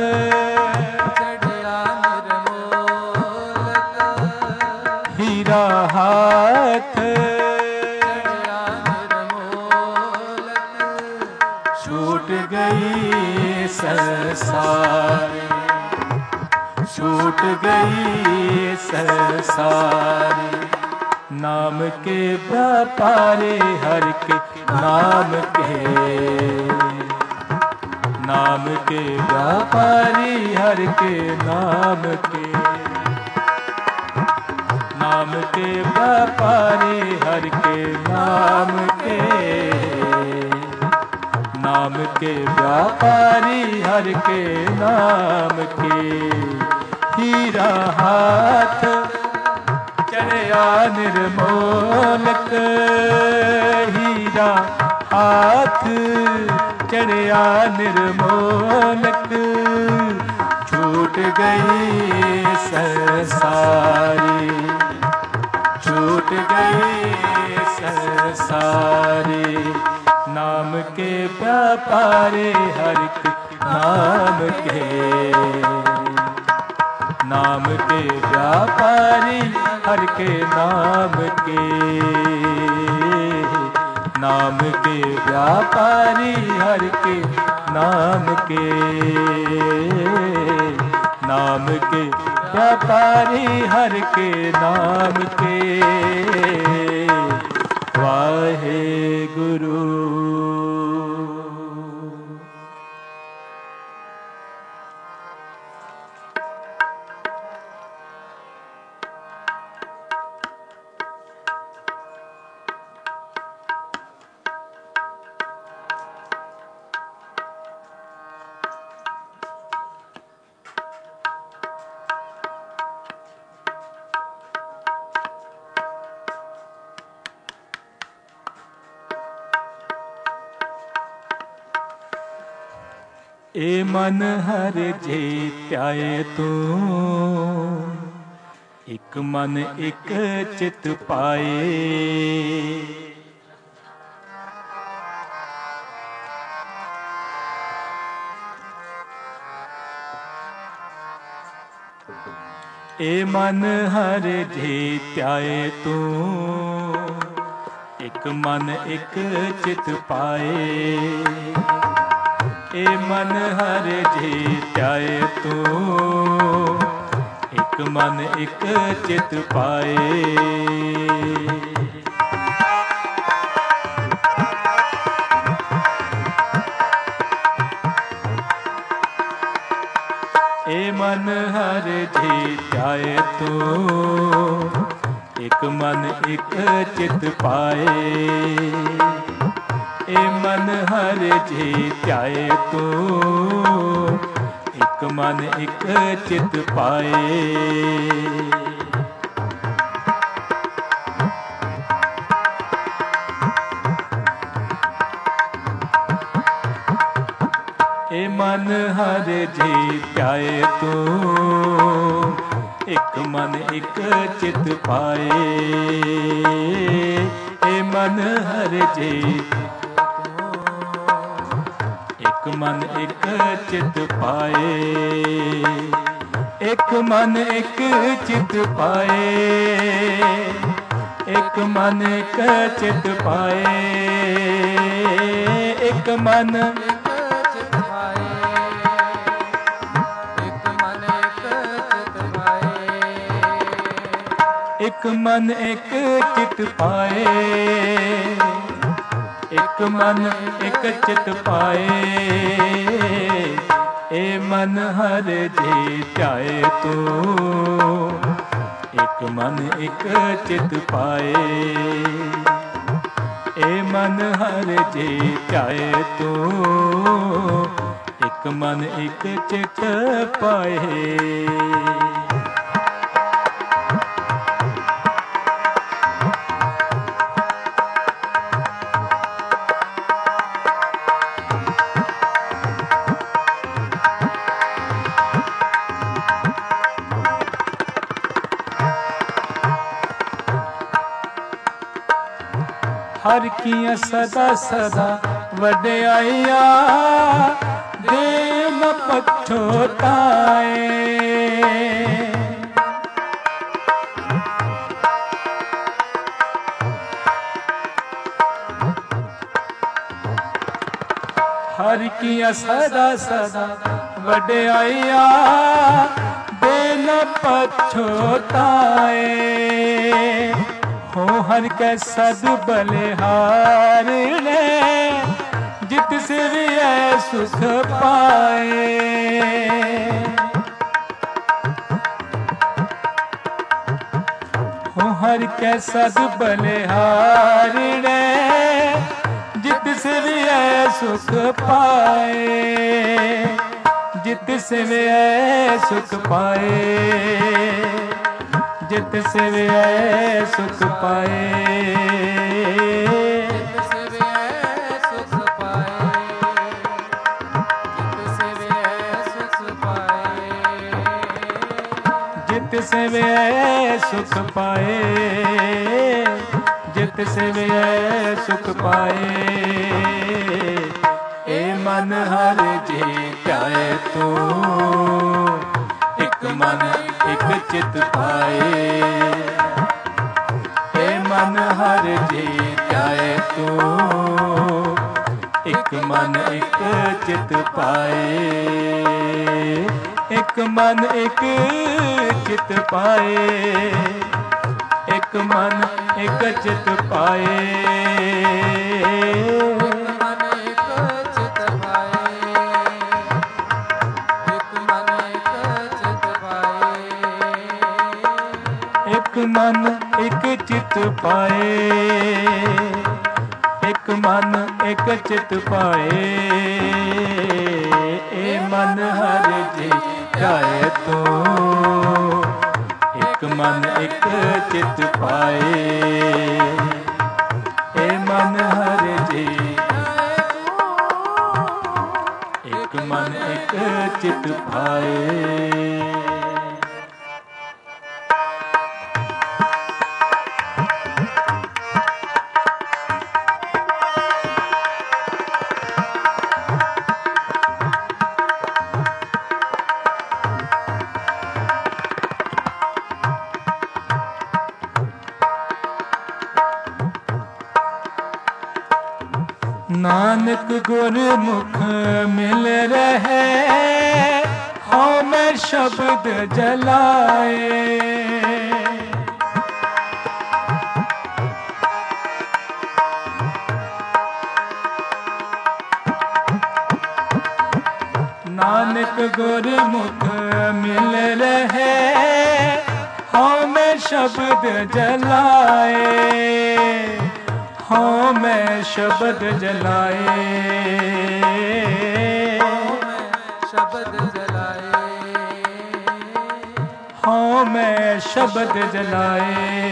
हीरा हाथ छूट गई संसार छूट गई संसार नाम के व्यापारी हर के नाम के नाम के व्यापारी हर के नाम के नाम के व्यापारी हर के नाम के नाम के व्यापारी हर के नाम के हीरा हाथ चढ़या निर्मोलक हीरा हाथ चढ़या निर्मोलक छूट गई संसारी छूट गई संसारी नाम के व्यापारी हर के नाम के नाम के व्यापारी हर के नाम के नाम के व्यापारी हर के नाम के नाम के व्यापारी हर के नाम के वाहे गुरु। ए मन हर जेत्याए तू एक मन एक चित पाए ए मन हर जेत्याए तू एक मन एक चित पाए ए मन हर जेत्याए तू एक मन एक चित पाए ए मन हर जेत्याए तू एक मन एक चित पाए ए मन हर जेत्याए तू एक मन एक चित पाए ए मन हर जेत्याए तू एक मन एक चित पाए ए मन हर जे ਇੱਕ ਮਨ ਇੱਕ ਚਿਤ ਪਾਏ, ਇੱਕ ਮਨ ਇੱਕ ਚਿਤ ਪਾਏ, ਇੱਕ ਮਨ ਇੱਕ ਚਿਤ ਪਾਏ, ਇੱਕ ਮਨ ਇੱਕ ਚਿਤ ਪਾਏ, ਇੱਕ ਮਨ ਇੱਕ ਚਿਤ ਪਾਏ, ਇੱਕ ਮਨ ਇੱਕ ਚਿਤ ਪਾਏ, ਇੱਕ ਮਨ ਇੱਕ ਚਿਤ ਪਾਏ, ਏ ਮਨ ਹਰ ਜੀ ਧਿਆਏ ਤੂੰ, ਇੱਕ ਮਨ ਇੱਕ ਚਿਤ ਪਾਏ, ਏ ਮਨ ਹਰ ਜੀ ਧਿਆਏ ਤੂੰ, ਇੱਕ ਮਨ ਇੱਕ ਚਿਤ ਪਾਏ। ਹਰ ਕੀਆਂ ਸਦਾ ਸਦਾ ਵਡਿਆਈਆਂ, ਦੇ ਨ ਪਛੋਤਾਏ, ਹਰ ਕੀਆਂ ਸਦਾ ਸਦਾ ਵਡਿਆਈਆਂ, ਦੇ ਨ ਪਛੋਤਾਏ, ਹੋ ਹਰ ਕੈ ਸਦ ਬਲਿਹਾਰ ਨੇ, ਜਿਤ ਸਿਵਿਐ ਸੁਖ ਪਾਏ, ਹੋ ਹਰ ਕੈ ਸਦ ਬਲਿਹਾਰ ਨੇ, ਜਿਤ ਸਿਵਿਐ ਸੁਖ ਪਾਏ, ਜਿਤ ਸਿਵਿਐ ਸੁਖ ਪਾਏ, ਜਿਤ ਸਿਵਿਐ ਸੁਖ ਪਾਏ, ਜਿਤ ਸਿਵਿਐ ਸੁਖ ਪਾਏ, ਜਿਤ ਸਿਵਿਐ ਸੁਖ ਪਾਏ, ਜਿਤ ਸਿਵਿਐ ਸੁਖ ਪਾਏ, ਜਿਤ ਸਿਵਿਐ ਸੁਖ ਪਾਏ, ਏ ਮਨ ਹਰ ਜੀ ਧਿਆਏ ਤੂੰ, ਇੱਕ ਮਨ ਇੱਕ ਚਿਤ ਪਾਏ, ਏ ਮਨ ਹਰ ਜੀ ਧਿਆਏ ਤੂੰ, ਇੱਕ ਮਨ ਇੱਕ ਚਿਤ ਪਾਏ, ਇੱਕ ਮਨ ਇੱਕ ਚਿਤ ਪਾਏ, ਇੱਕ ਮਨ ਇੱਕ ਚਿਤ ਪਾਏ, ਇੱਕ ਮਨ ਇੱਕ ਚਿਤ ਪਾਏ, ਇੱਕ ਮਨ ਇੱਕ ਚਿਤ ਪਾਏ, ਏ ਮਨ ਹਰ ਜੀ ਧਿਆਏ ਤੂੰ, ਇੱਕ ਮਨ ਇੱਕ ਚਿਤ ਪਾਏ, ਏ ਮਨ ਹਰ ਜੀ, ਇੱਕ ਮਨ ਇੱਕ ਚਿਤ ਪਾਏ। ਨਾਨਕ ਗੁਰਮੁਖ ਮਿਲ ਰਹੇ, ਹਉ ਮੈਂ ਸ਼ਬਦ ਜਲਾਏ, ਨਾਨਕ ਗੁਰਮੁਖ ਮਿਲ ਰਹੇ, ਹਉ ਮੈਂ ਸ਼ਬਦ ਜਲਾਏ, ਹਉ ਮੈਂ ਸ਼ਬਦ ਜਲਾਏ, ਸ਼ਬਦ ਜਲਾਏ, ਹਉ ਮੈਂ ਸ਼ਬਦ ਜਲਾਏ,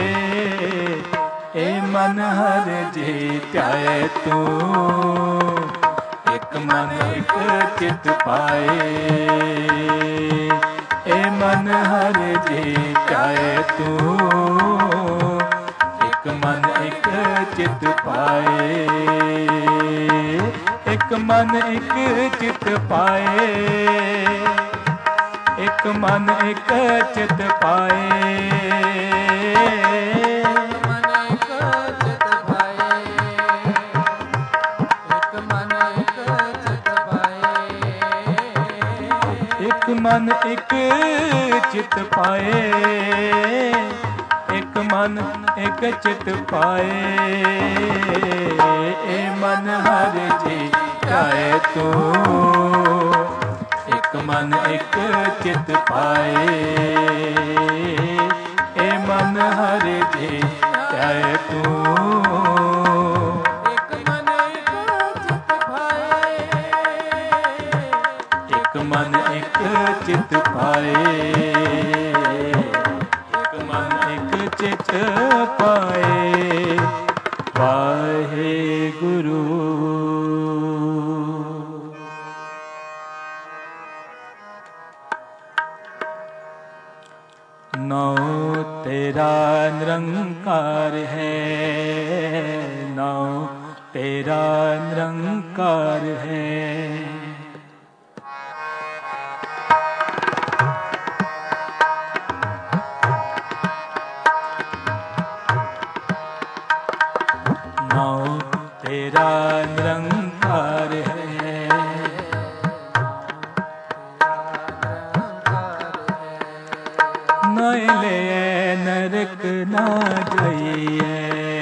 ਏ ਮਨ ਹਰ ਜੀ ਧਿਆਏ ਤੂੰ, ਇੱਕ ਮਨ ਇੱਕ ਚਿਤ ਪਾਏ, ਏ ਮਨ ਹਰ ਜੀ ਧਿਆਏ ਤੂੰ, ਇੱਕ ਮਨ ਇੱਕ ਚਿਤ ਪਾਏ, एक मन एक चित पाए, एक मन एक चित पाए, मन एक चित पाए, एक मन एक चित पाए, एक मन एक चित पाए, एक मन एक चित पाए, ए मन हर जी जाए तू, एक मन एक चित पाए, ए मन हर जी जाए तू, एक मन एक चित पाए, एक मन एक चित पाए, एक मन एक चित पाए, वाहेगुरु। नौ तेरा निरंकार है, नौ तेरा निरंकार है, नौ तेरा निरंकार है, ले नरक ना जाइए,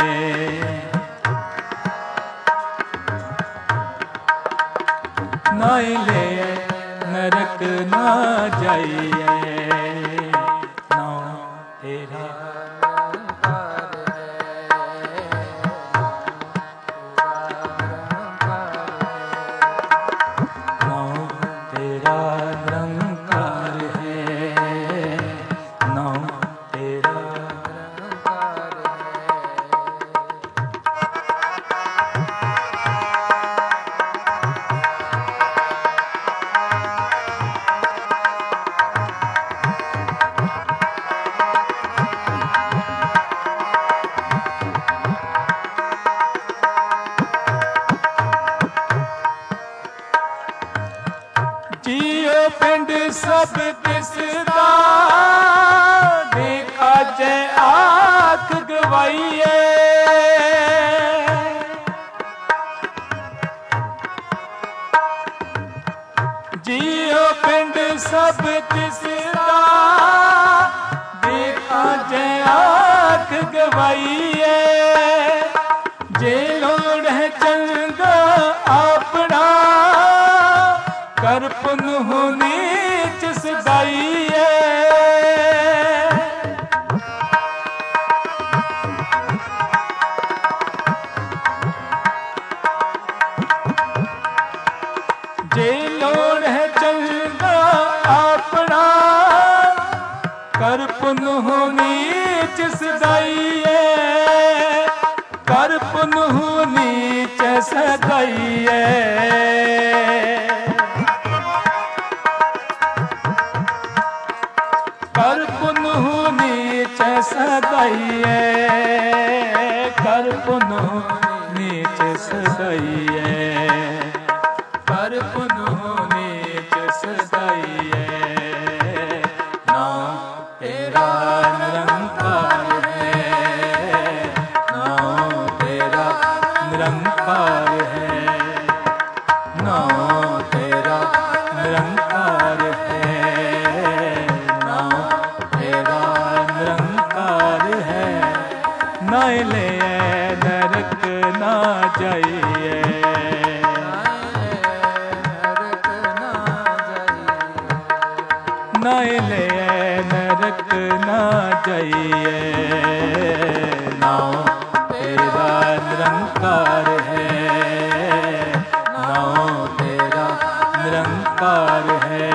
नाई ले नरक ना जाइए, नौ तेरा नौ तेरा निरंकार है, नौ तेरा जियो पिंड सब दिसदा, देखा जै आख गवाइए, जियो पिंड सब दिसदा, देखा जै आख गवाइए, जे लोड़ है चंगा अपना, कर पुन हो नीच सदाइए, जे लोड़ है चंगा अपना, कर पुन हो नीच सदाइए, कर पुन हो नीच सदाइए, कर पुनः नीच सदाइए, कर पुनः नीच सदाइए, कर पुनः नीच सदाइए, नाम तेरा निरंकार है, नाम तेरा निरंकार है, नाम तेरा निरंकार है, निरंकार है, ना ले नरक ना जाइए, ना ले नरक ना जाइए, नाम तेरा निरंकार है, नाम तेरा निरंकार है,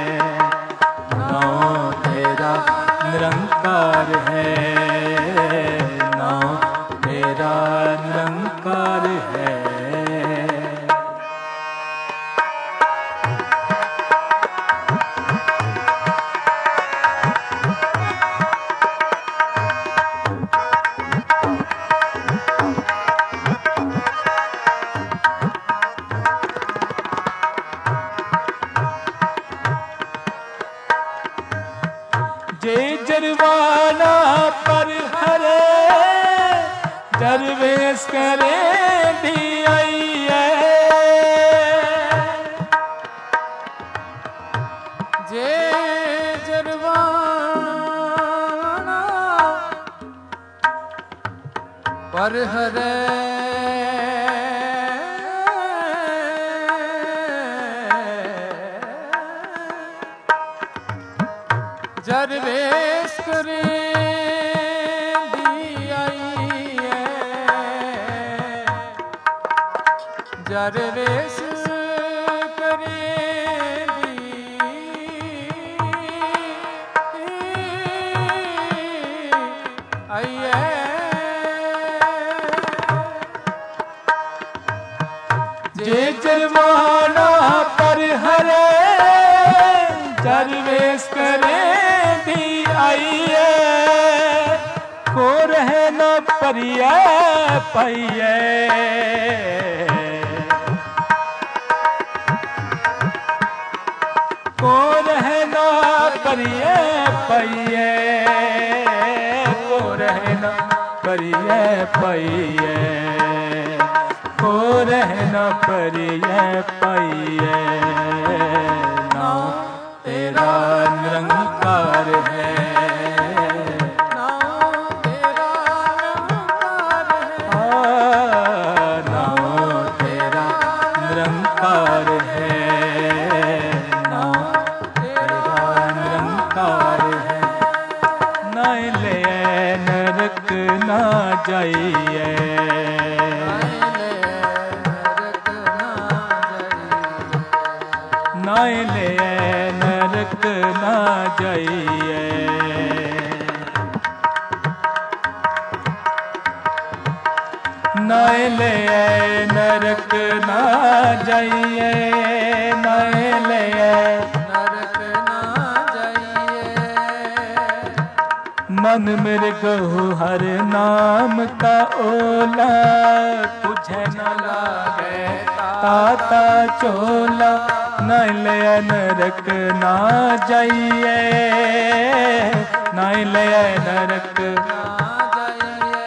नाम तेरा निरंकार है, नाम तेरा निरंकार है। करे दी आई है। जे जरवाना पर हरे जरवेश करे दी आई है। जरवेश करे दी आई है। जे जरवाना पर हरे जरवेश करे आई है। को रहे न परिया पाइए। को रहे न परिया पाइए। को रहे न परिया पाइए। को रहे न परिया पाइए। नाम तेरा निरंकार है। जाइए नाय ले नरक ना जाइए। नाय ले नरक ना जाइए। नाय ले नरक ना जाइए। मन मेरे गहु हर नाम का ओला। तुझे न लागे ताता चोला। न ले नरक ना जाइए। न ले नरक ना जाइए।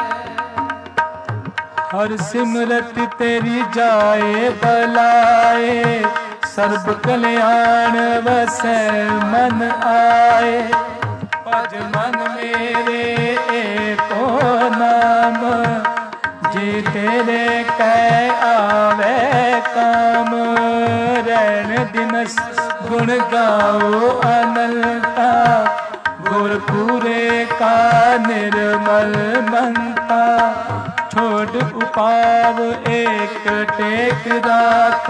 हर सिमरत तेरी जाए बलाए। सर्ब कल्याण वसै मन आए। भज मन मेरे एको नाम। जे तेरे कै आवे काम। रैन दिनस गुण गाओ अनलता। गुर पूरे का निर्मल मनता। छोड़ उपाव एक टेक राख।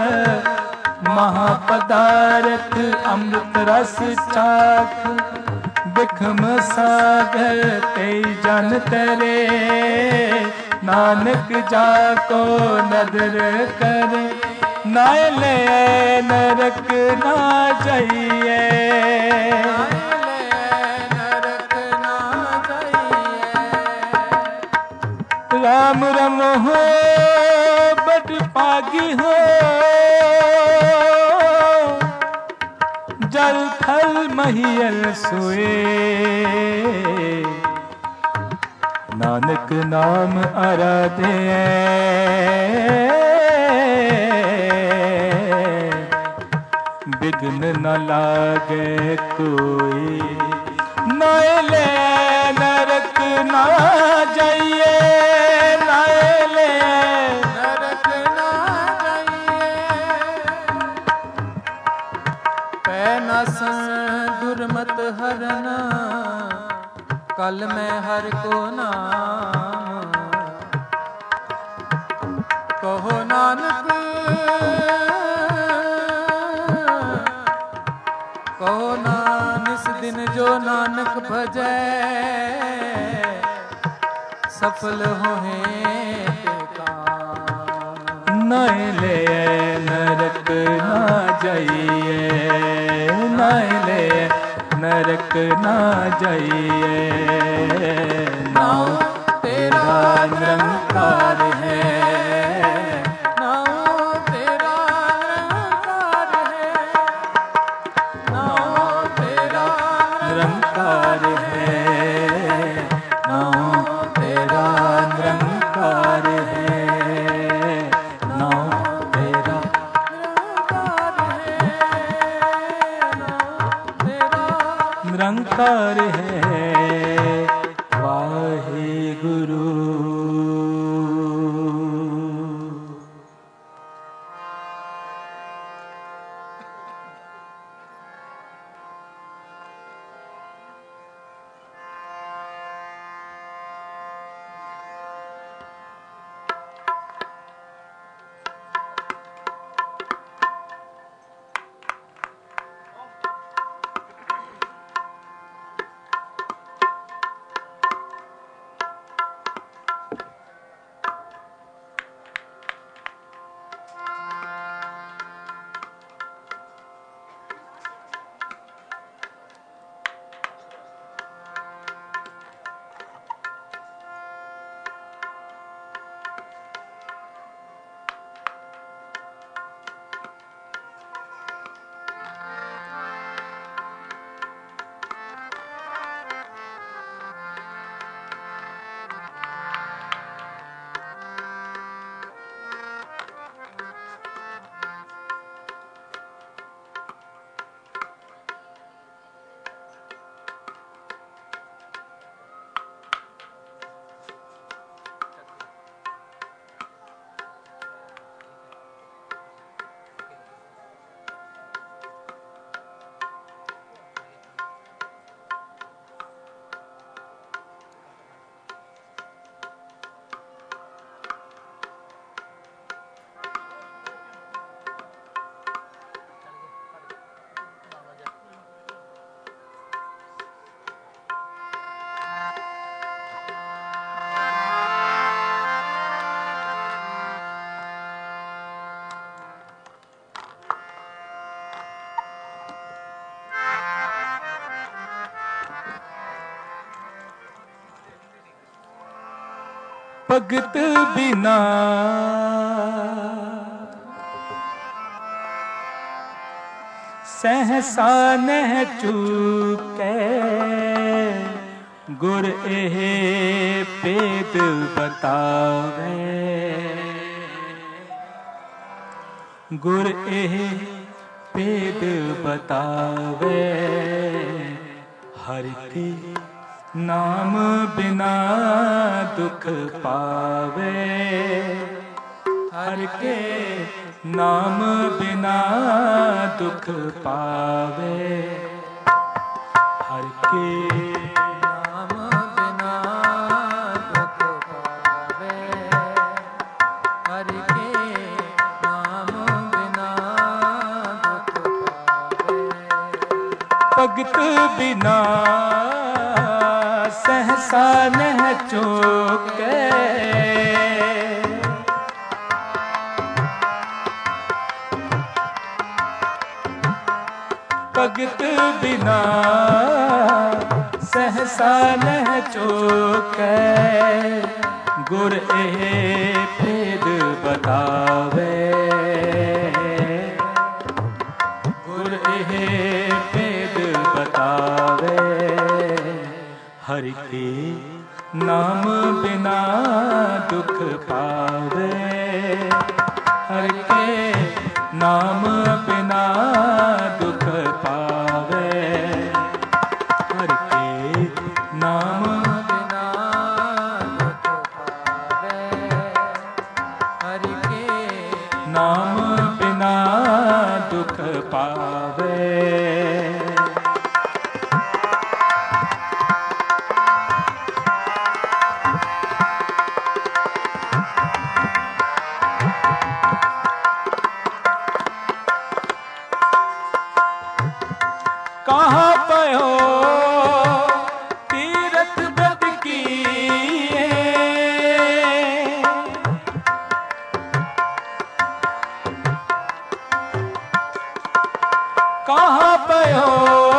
महापदारथ अमृत रस चाख। बिखम सागर ते जन तरे। नानक जाको नदर करे। नाय ले नरक ना जाइए। नरक ना जाइए। राम रम हो बड़ पागी हो। जल थल महियल सोए। नानक नाम आराधे। विघ्न न लागे कोई। नाय ले नरक ना जाइए। नाय ले नरक ना जाइए। पै नसन दुर्मत हरना। कल मैं हर को नाम। कहो नानक कहो नानिस दिन जो नानक भजै। सफल होए नाय ले नरक ना जाइए। नाय ले नरक ना जाइए। नाम तेरा निरंकार है। नाम तेरा निरंकार है। नाम तेरा निरंकार है। नाम तेरा निरंकार है। निरंकार है वाहे गुरु। भगत बिना सहसा नह चूके, गुर एह भेद बतावे, गुर एह भेद बतावे। हरि की नाम बिना दुख पावे, हर के नाम बिना दुख पावे, हर के नाम बिना दुख पावे, हर के नाम बिना दुख पावे। भगत बिना सहसा नह चूके, भगत बिना सहसा नह चूके, गुर एह भेद बतावे, गुर एह भेद बतावे। हरि के नाम बिना दुख पावे, हरि के नाम बिना दुख पावे, हरि के नाम बिना दुख पावे, हरि के नाम बिना दुख पावे। कहाँ पयो तीरथ व्रत किए, कहाँ पयो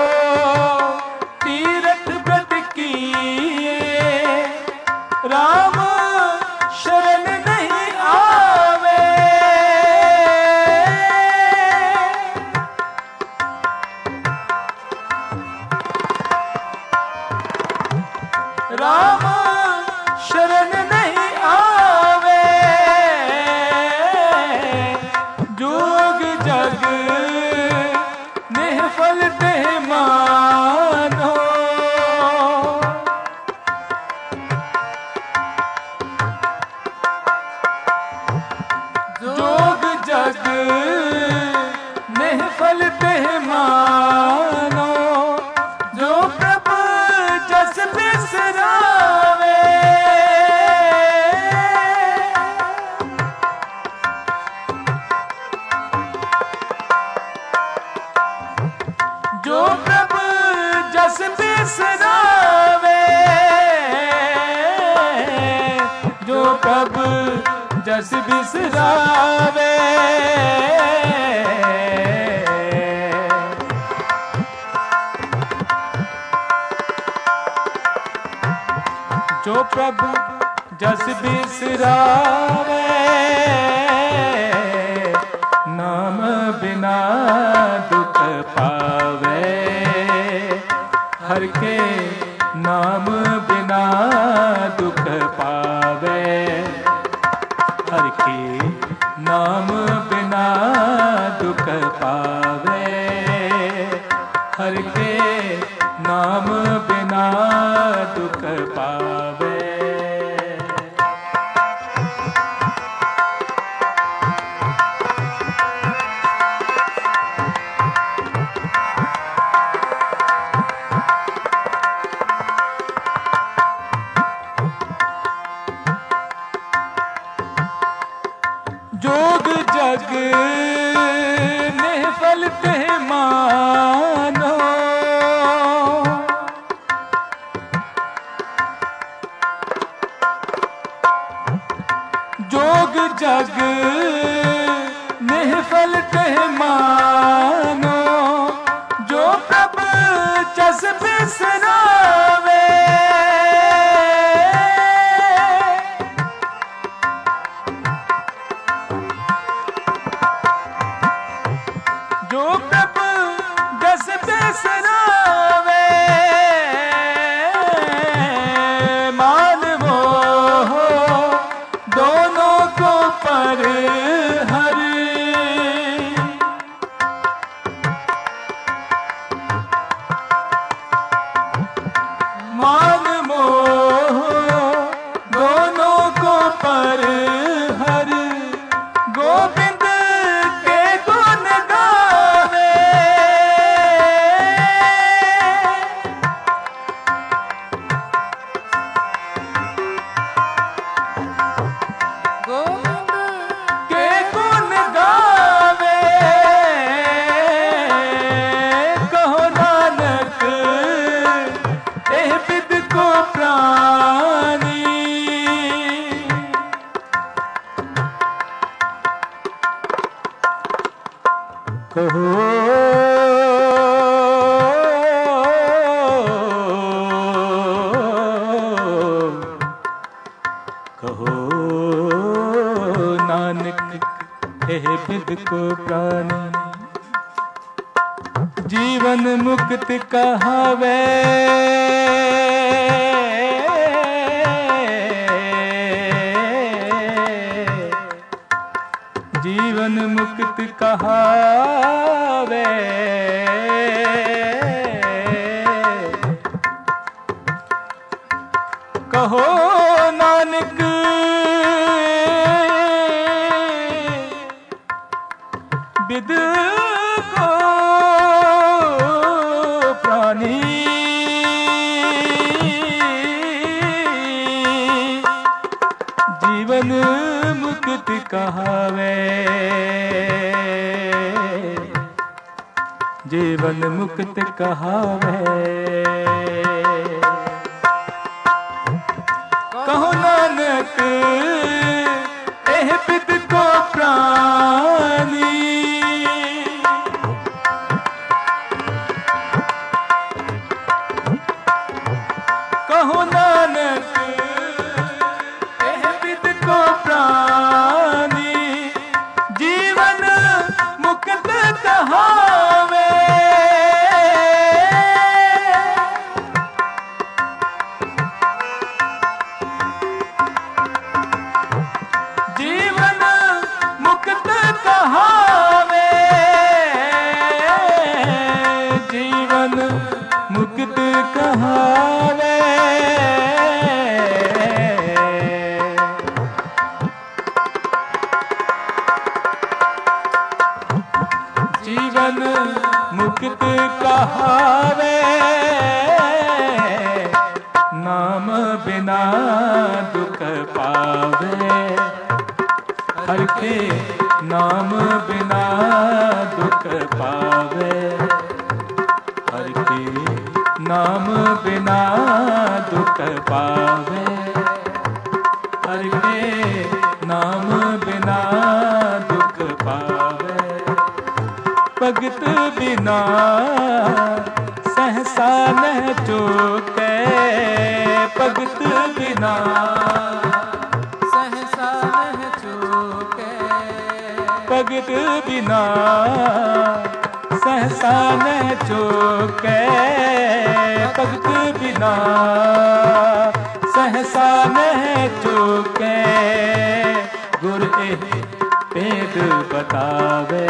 तीरथ व्रत किए, राम शरण नहीं आवे, राम शरण नहीं आवे। जोग जग निहफल ते फल ते मानो, जो प्रभु जस बिसरावे। जो प्रभु जस बिसरावे, जो प्रभु जस बिसरावे। जो प्रभु जस बिसरावे, नाम बिना दुख पावे। हर के नाम बिना दुख पावे। हर के नाम बिना दुख पावे। हर के नाम बिना दुख पावे। जोग जग निफल ते मानो, जोग जग निफल ते मानो। जो प्रभु जस बिसरावे, जो प्रभु जस बिसरावे। मानवो दोनों को पर हरि, मानवो दोनों को पर हरि। गोविंद के गुण गावे, गोविंद के गुण गावे। कहो नानक एह बिद को प्राणी। कहो कहो नानक एह बिद को प्राणी। जीवन मुक्त कहावे, जीवन मुक्त कहावे। कहो नानक बिद को प्राणी। जीवन मुक्त कहावे, जीवन मुक्त कहावे। कहो नानक एह बिद को प्राणी। कहो नानक एह बिद को प्राणी। जीवन मुक्त कहावे, मुक्त कहावे, नाम बिना दुख पावे। हर के नाम बिना दुख पावे, हर के नाम बिना दुख पावे, हर के नाम बिना दुख पावे। भगत बिना सहसा न चूके, भगत बिना सहसा न चूके, भगत बिना सहसा न चूके, भगत बिना सहसा न चूके। गुर एह भेद बतावे,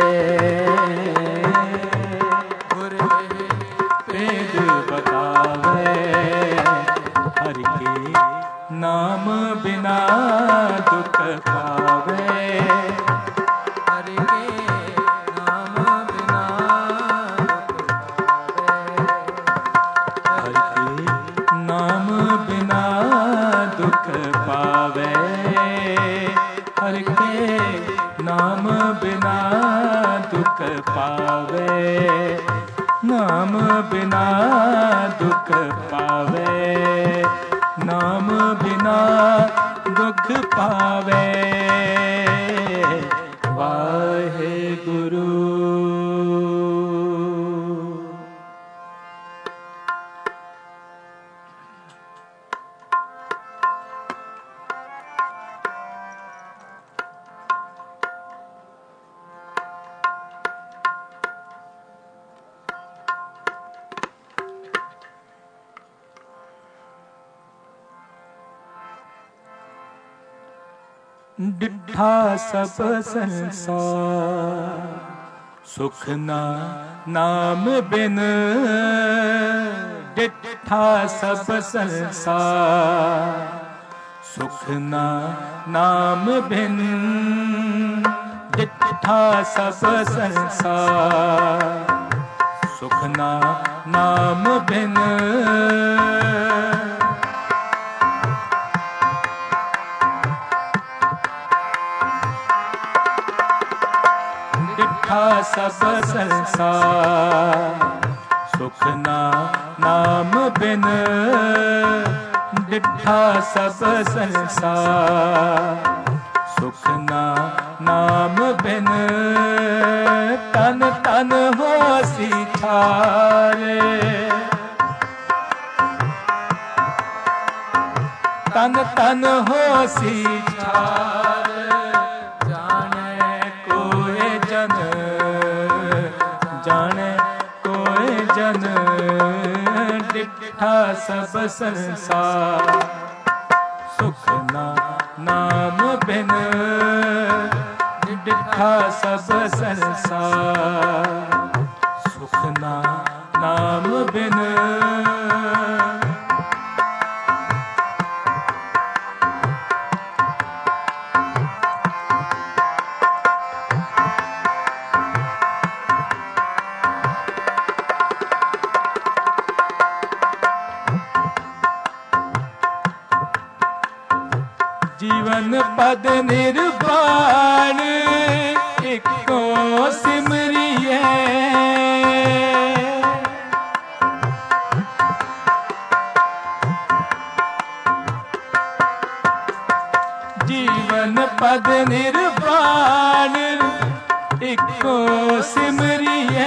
गुर एह भेद बतावे। हर के नाम बिना दुख पावे, हर के नाम बिना दुख पावे, हर के नाम बिना दुख पावे। नाम बिना दुख पावे, नाम बिना दुख पावे। वाहे गुरु। डिठा सब संसार सुख ना नाम बिन, डिठा सब संसार सुख ना नाम बिन, डिठा सब संसार सुख ना नाम बिन। सब संसार सुख ना नाम बिन, डिठा सब संसार सुख ना नाम बिन। तन तन होसी छारे, तन तन होसी छारे। जाने कोई जन, जाने कोई जन, डिठा सब संसार सुख ना नाम बिन, डिठा सब संसार सुख ना नाम बिन। जीवन पद निर्वाण इको सिमरिए, जीवन पद निर्वाण इको सिमरिए।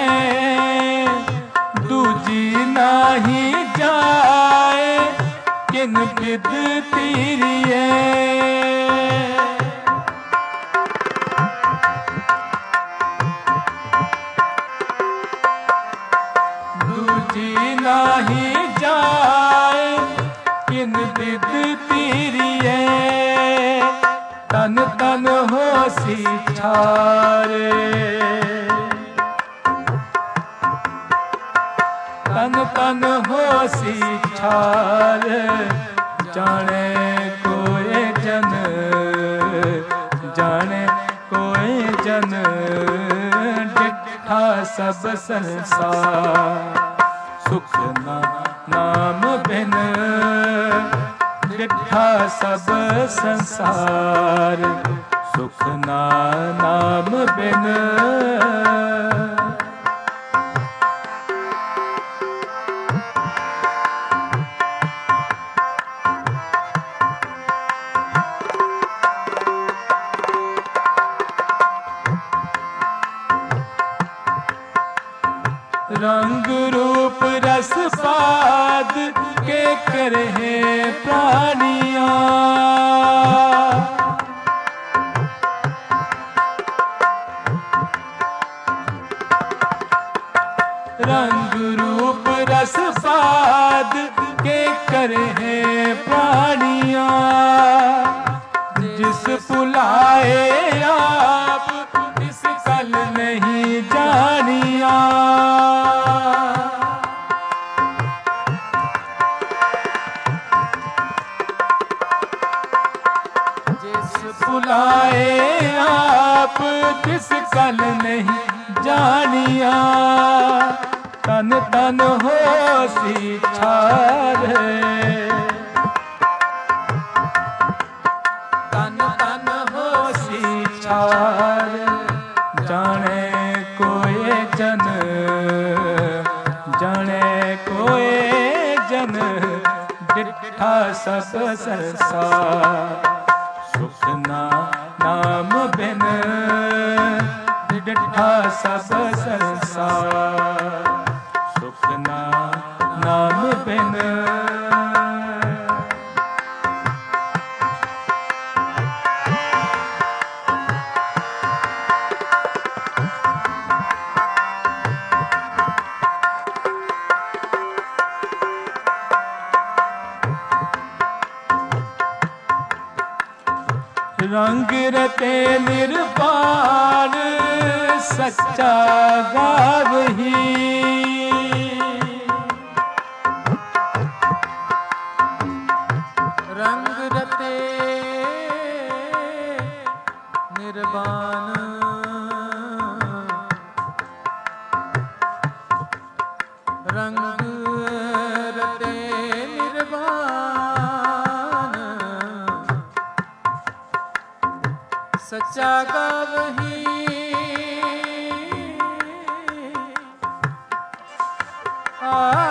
दूजी नाही जाए किन बिद तीरिए, नाही जाए किन बिद तीरिए। तन तन होसी छारे, तन तन होसी छारे। जाने कोई जन, जाने कोई जन, डिठा सब संसार। सुख ना नाम बिन डिठा सब संसार। सुख ना नाम बिन रंग रूप रस पाद के करहे प्राणिया। रंग रूप रस पाद के करहे प्राणिया। जिस पुलाए आप इस कल नहीं जानिया। बुलाए आप जिस कल नहीं जानिया। तन तन हो सी छार। तन तन हो सी छार। जाने कोई जन जाने कोई जन डिठा सब संसार। सुख ना नाम बिन डिठा सब संसार। सुख ना नाम बिन रंग रते निर्वाण सच्चा गावही। रंग रते निर्वाण रंग रते सच्चा गावही। आ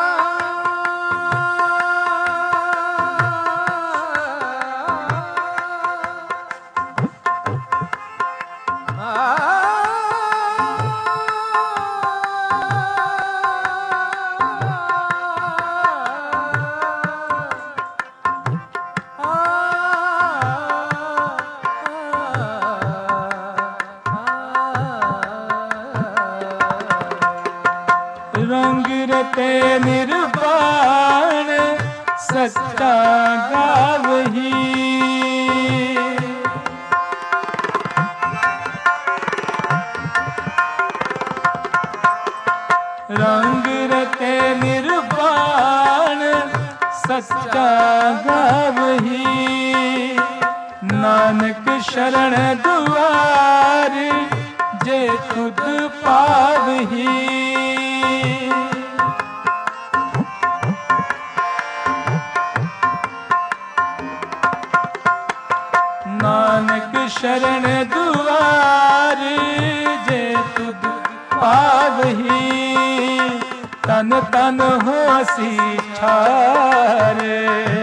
रंग रते निर्वाण सच्चा गावही। रंग रते निर्वाण सच्चा गावही। नानक शरण दुआर जे खुद पावही। नानक शरण दुआर जे तुद पावही। तन तन होसी छारे।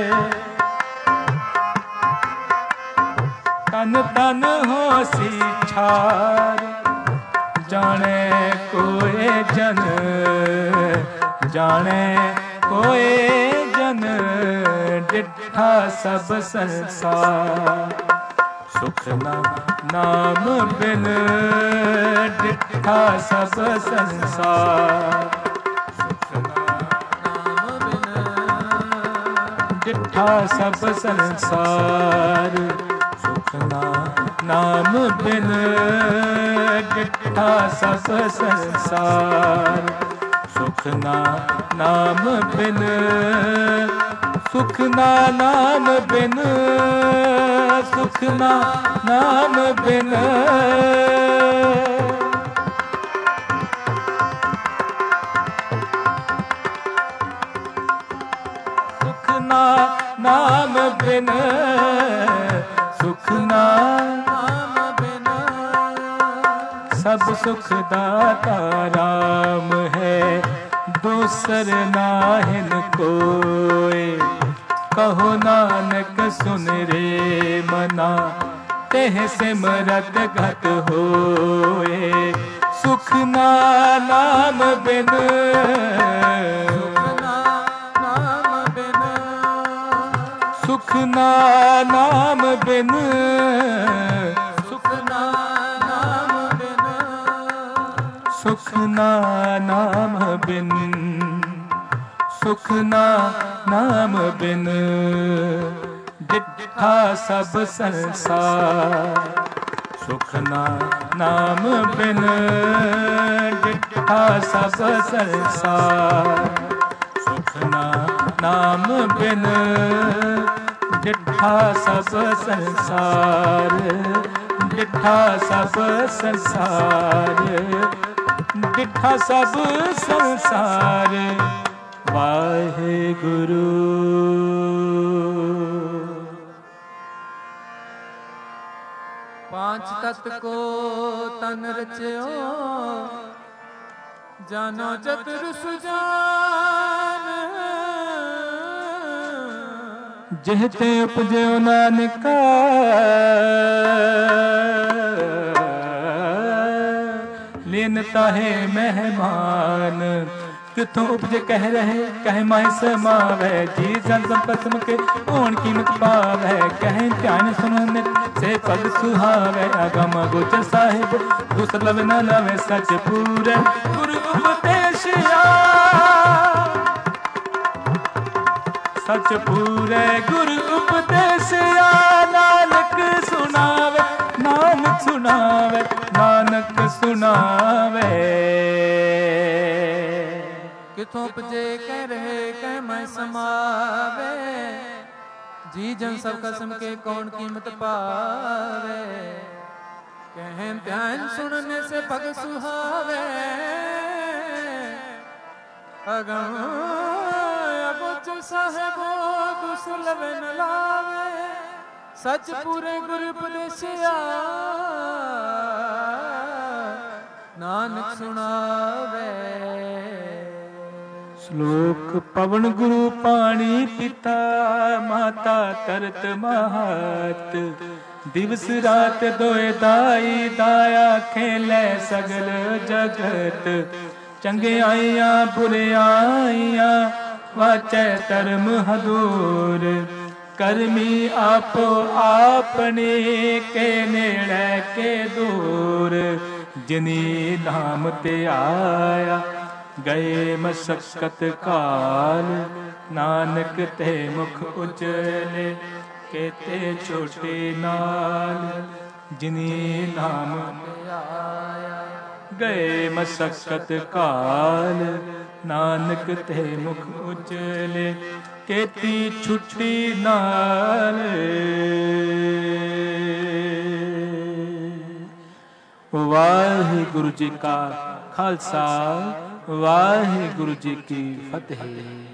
तन तन होसी छार। जाने कोई जन जाने कोई जन डिठा सब संसार। सुख ना नाम बिन डिठा सब संसार। सुख ना नाम बिन डिठा सब संसार। सुख ना नाम बिन डिठा सब संसार। सुख ना नाम बिन सुख ना नाम बिन सुख ना नाम बिन ਬਿਨ ਸੁਖ ਨਾਮ ਬਿਨ। ਸਭ ਸੁਖ ਦਾਤਾ ਰਾਮ ਹੈ, ਦੂਸਰ ਨਾਹਿਨ ਕੋਇ। ਕਹੋ ਨਾਨਕ ਸੁਨ ਰੇ ਮਨਾ, तेह सिमरत घट होए। सुख ना नाम बिन, सुख ना नाम बिन, सुख ना नाम बिन, सुख ना नाम बिन, सुख ना नाम बिन। डिठा सब संसार सुख ना नाम बिन। डिठा सब संसार सुख ना नाम बिन। डिठा सब संसार, डिठा सब संसार, डिठा सब संसार। वाहे गुरु। पांच तत्व को तन रचयो, जानो चतुर सुजान। जिहते उपजयो नानका, लेन ताहे मेहमान। किथों उपजे कह रहे कह माहि समावै। जी जन संपत के ओण कीमत पावै। कह ध्यान सुन नित से पद सुहावै। अगम गोचर साहिब दुसलभ न लवै। सच पूरै गुरु उपदेशिया, सच पूरै गुरु उपदेशिया। नानक सुनावै, नानक सुनावै, नानक सुनावै। किथों उपजे कह रहे कह मैं समावे। जी जन सब कसम के कौन कीमत पावे। कहें ध्यान सुनने से पग सुहावे। अगम अगोचर साहेबो दुसलभ न लावे। सच पूरे गुरु उपदेशिया, नानक सुनावे। श्लोक पवन गुरु पाणी पिता। माता तरत महात। दिवस रात दोए दाई। दाया खेलै सगल जगत। चंगियाइयां बुरियाइयां वाचै धर्म हदूर। करमी आपो आपने के नेड़े के दूर। जिनी नाम ते आया गए मशक्कत काल। नानक ते मुख उजले केते छोटे नाल। जिनी नाम आया गए मशक्कत काल। नानक ते मुख उजले केती छुट्टी नाल। वाहिगुरु जी का खालसा, वाहिगुरु जी की फतेह।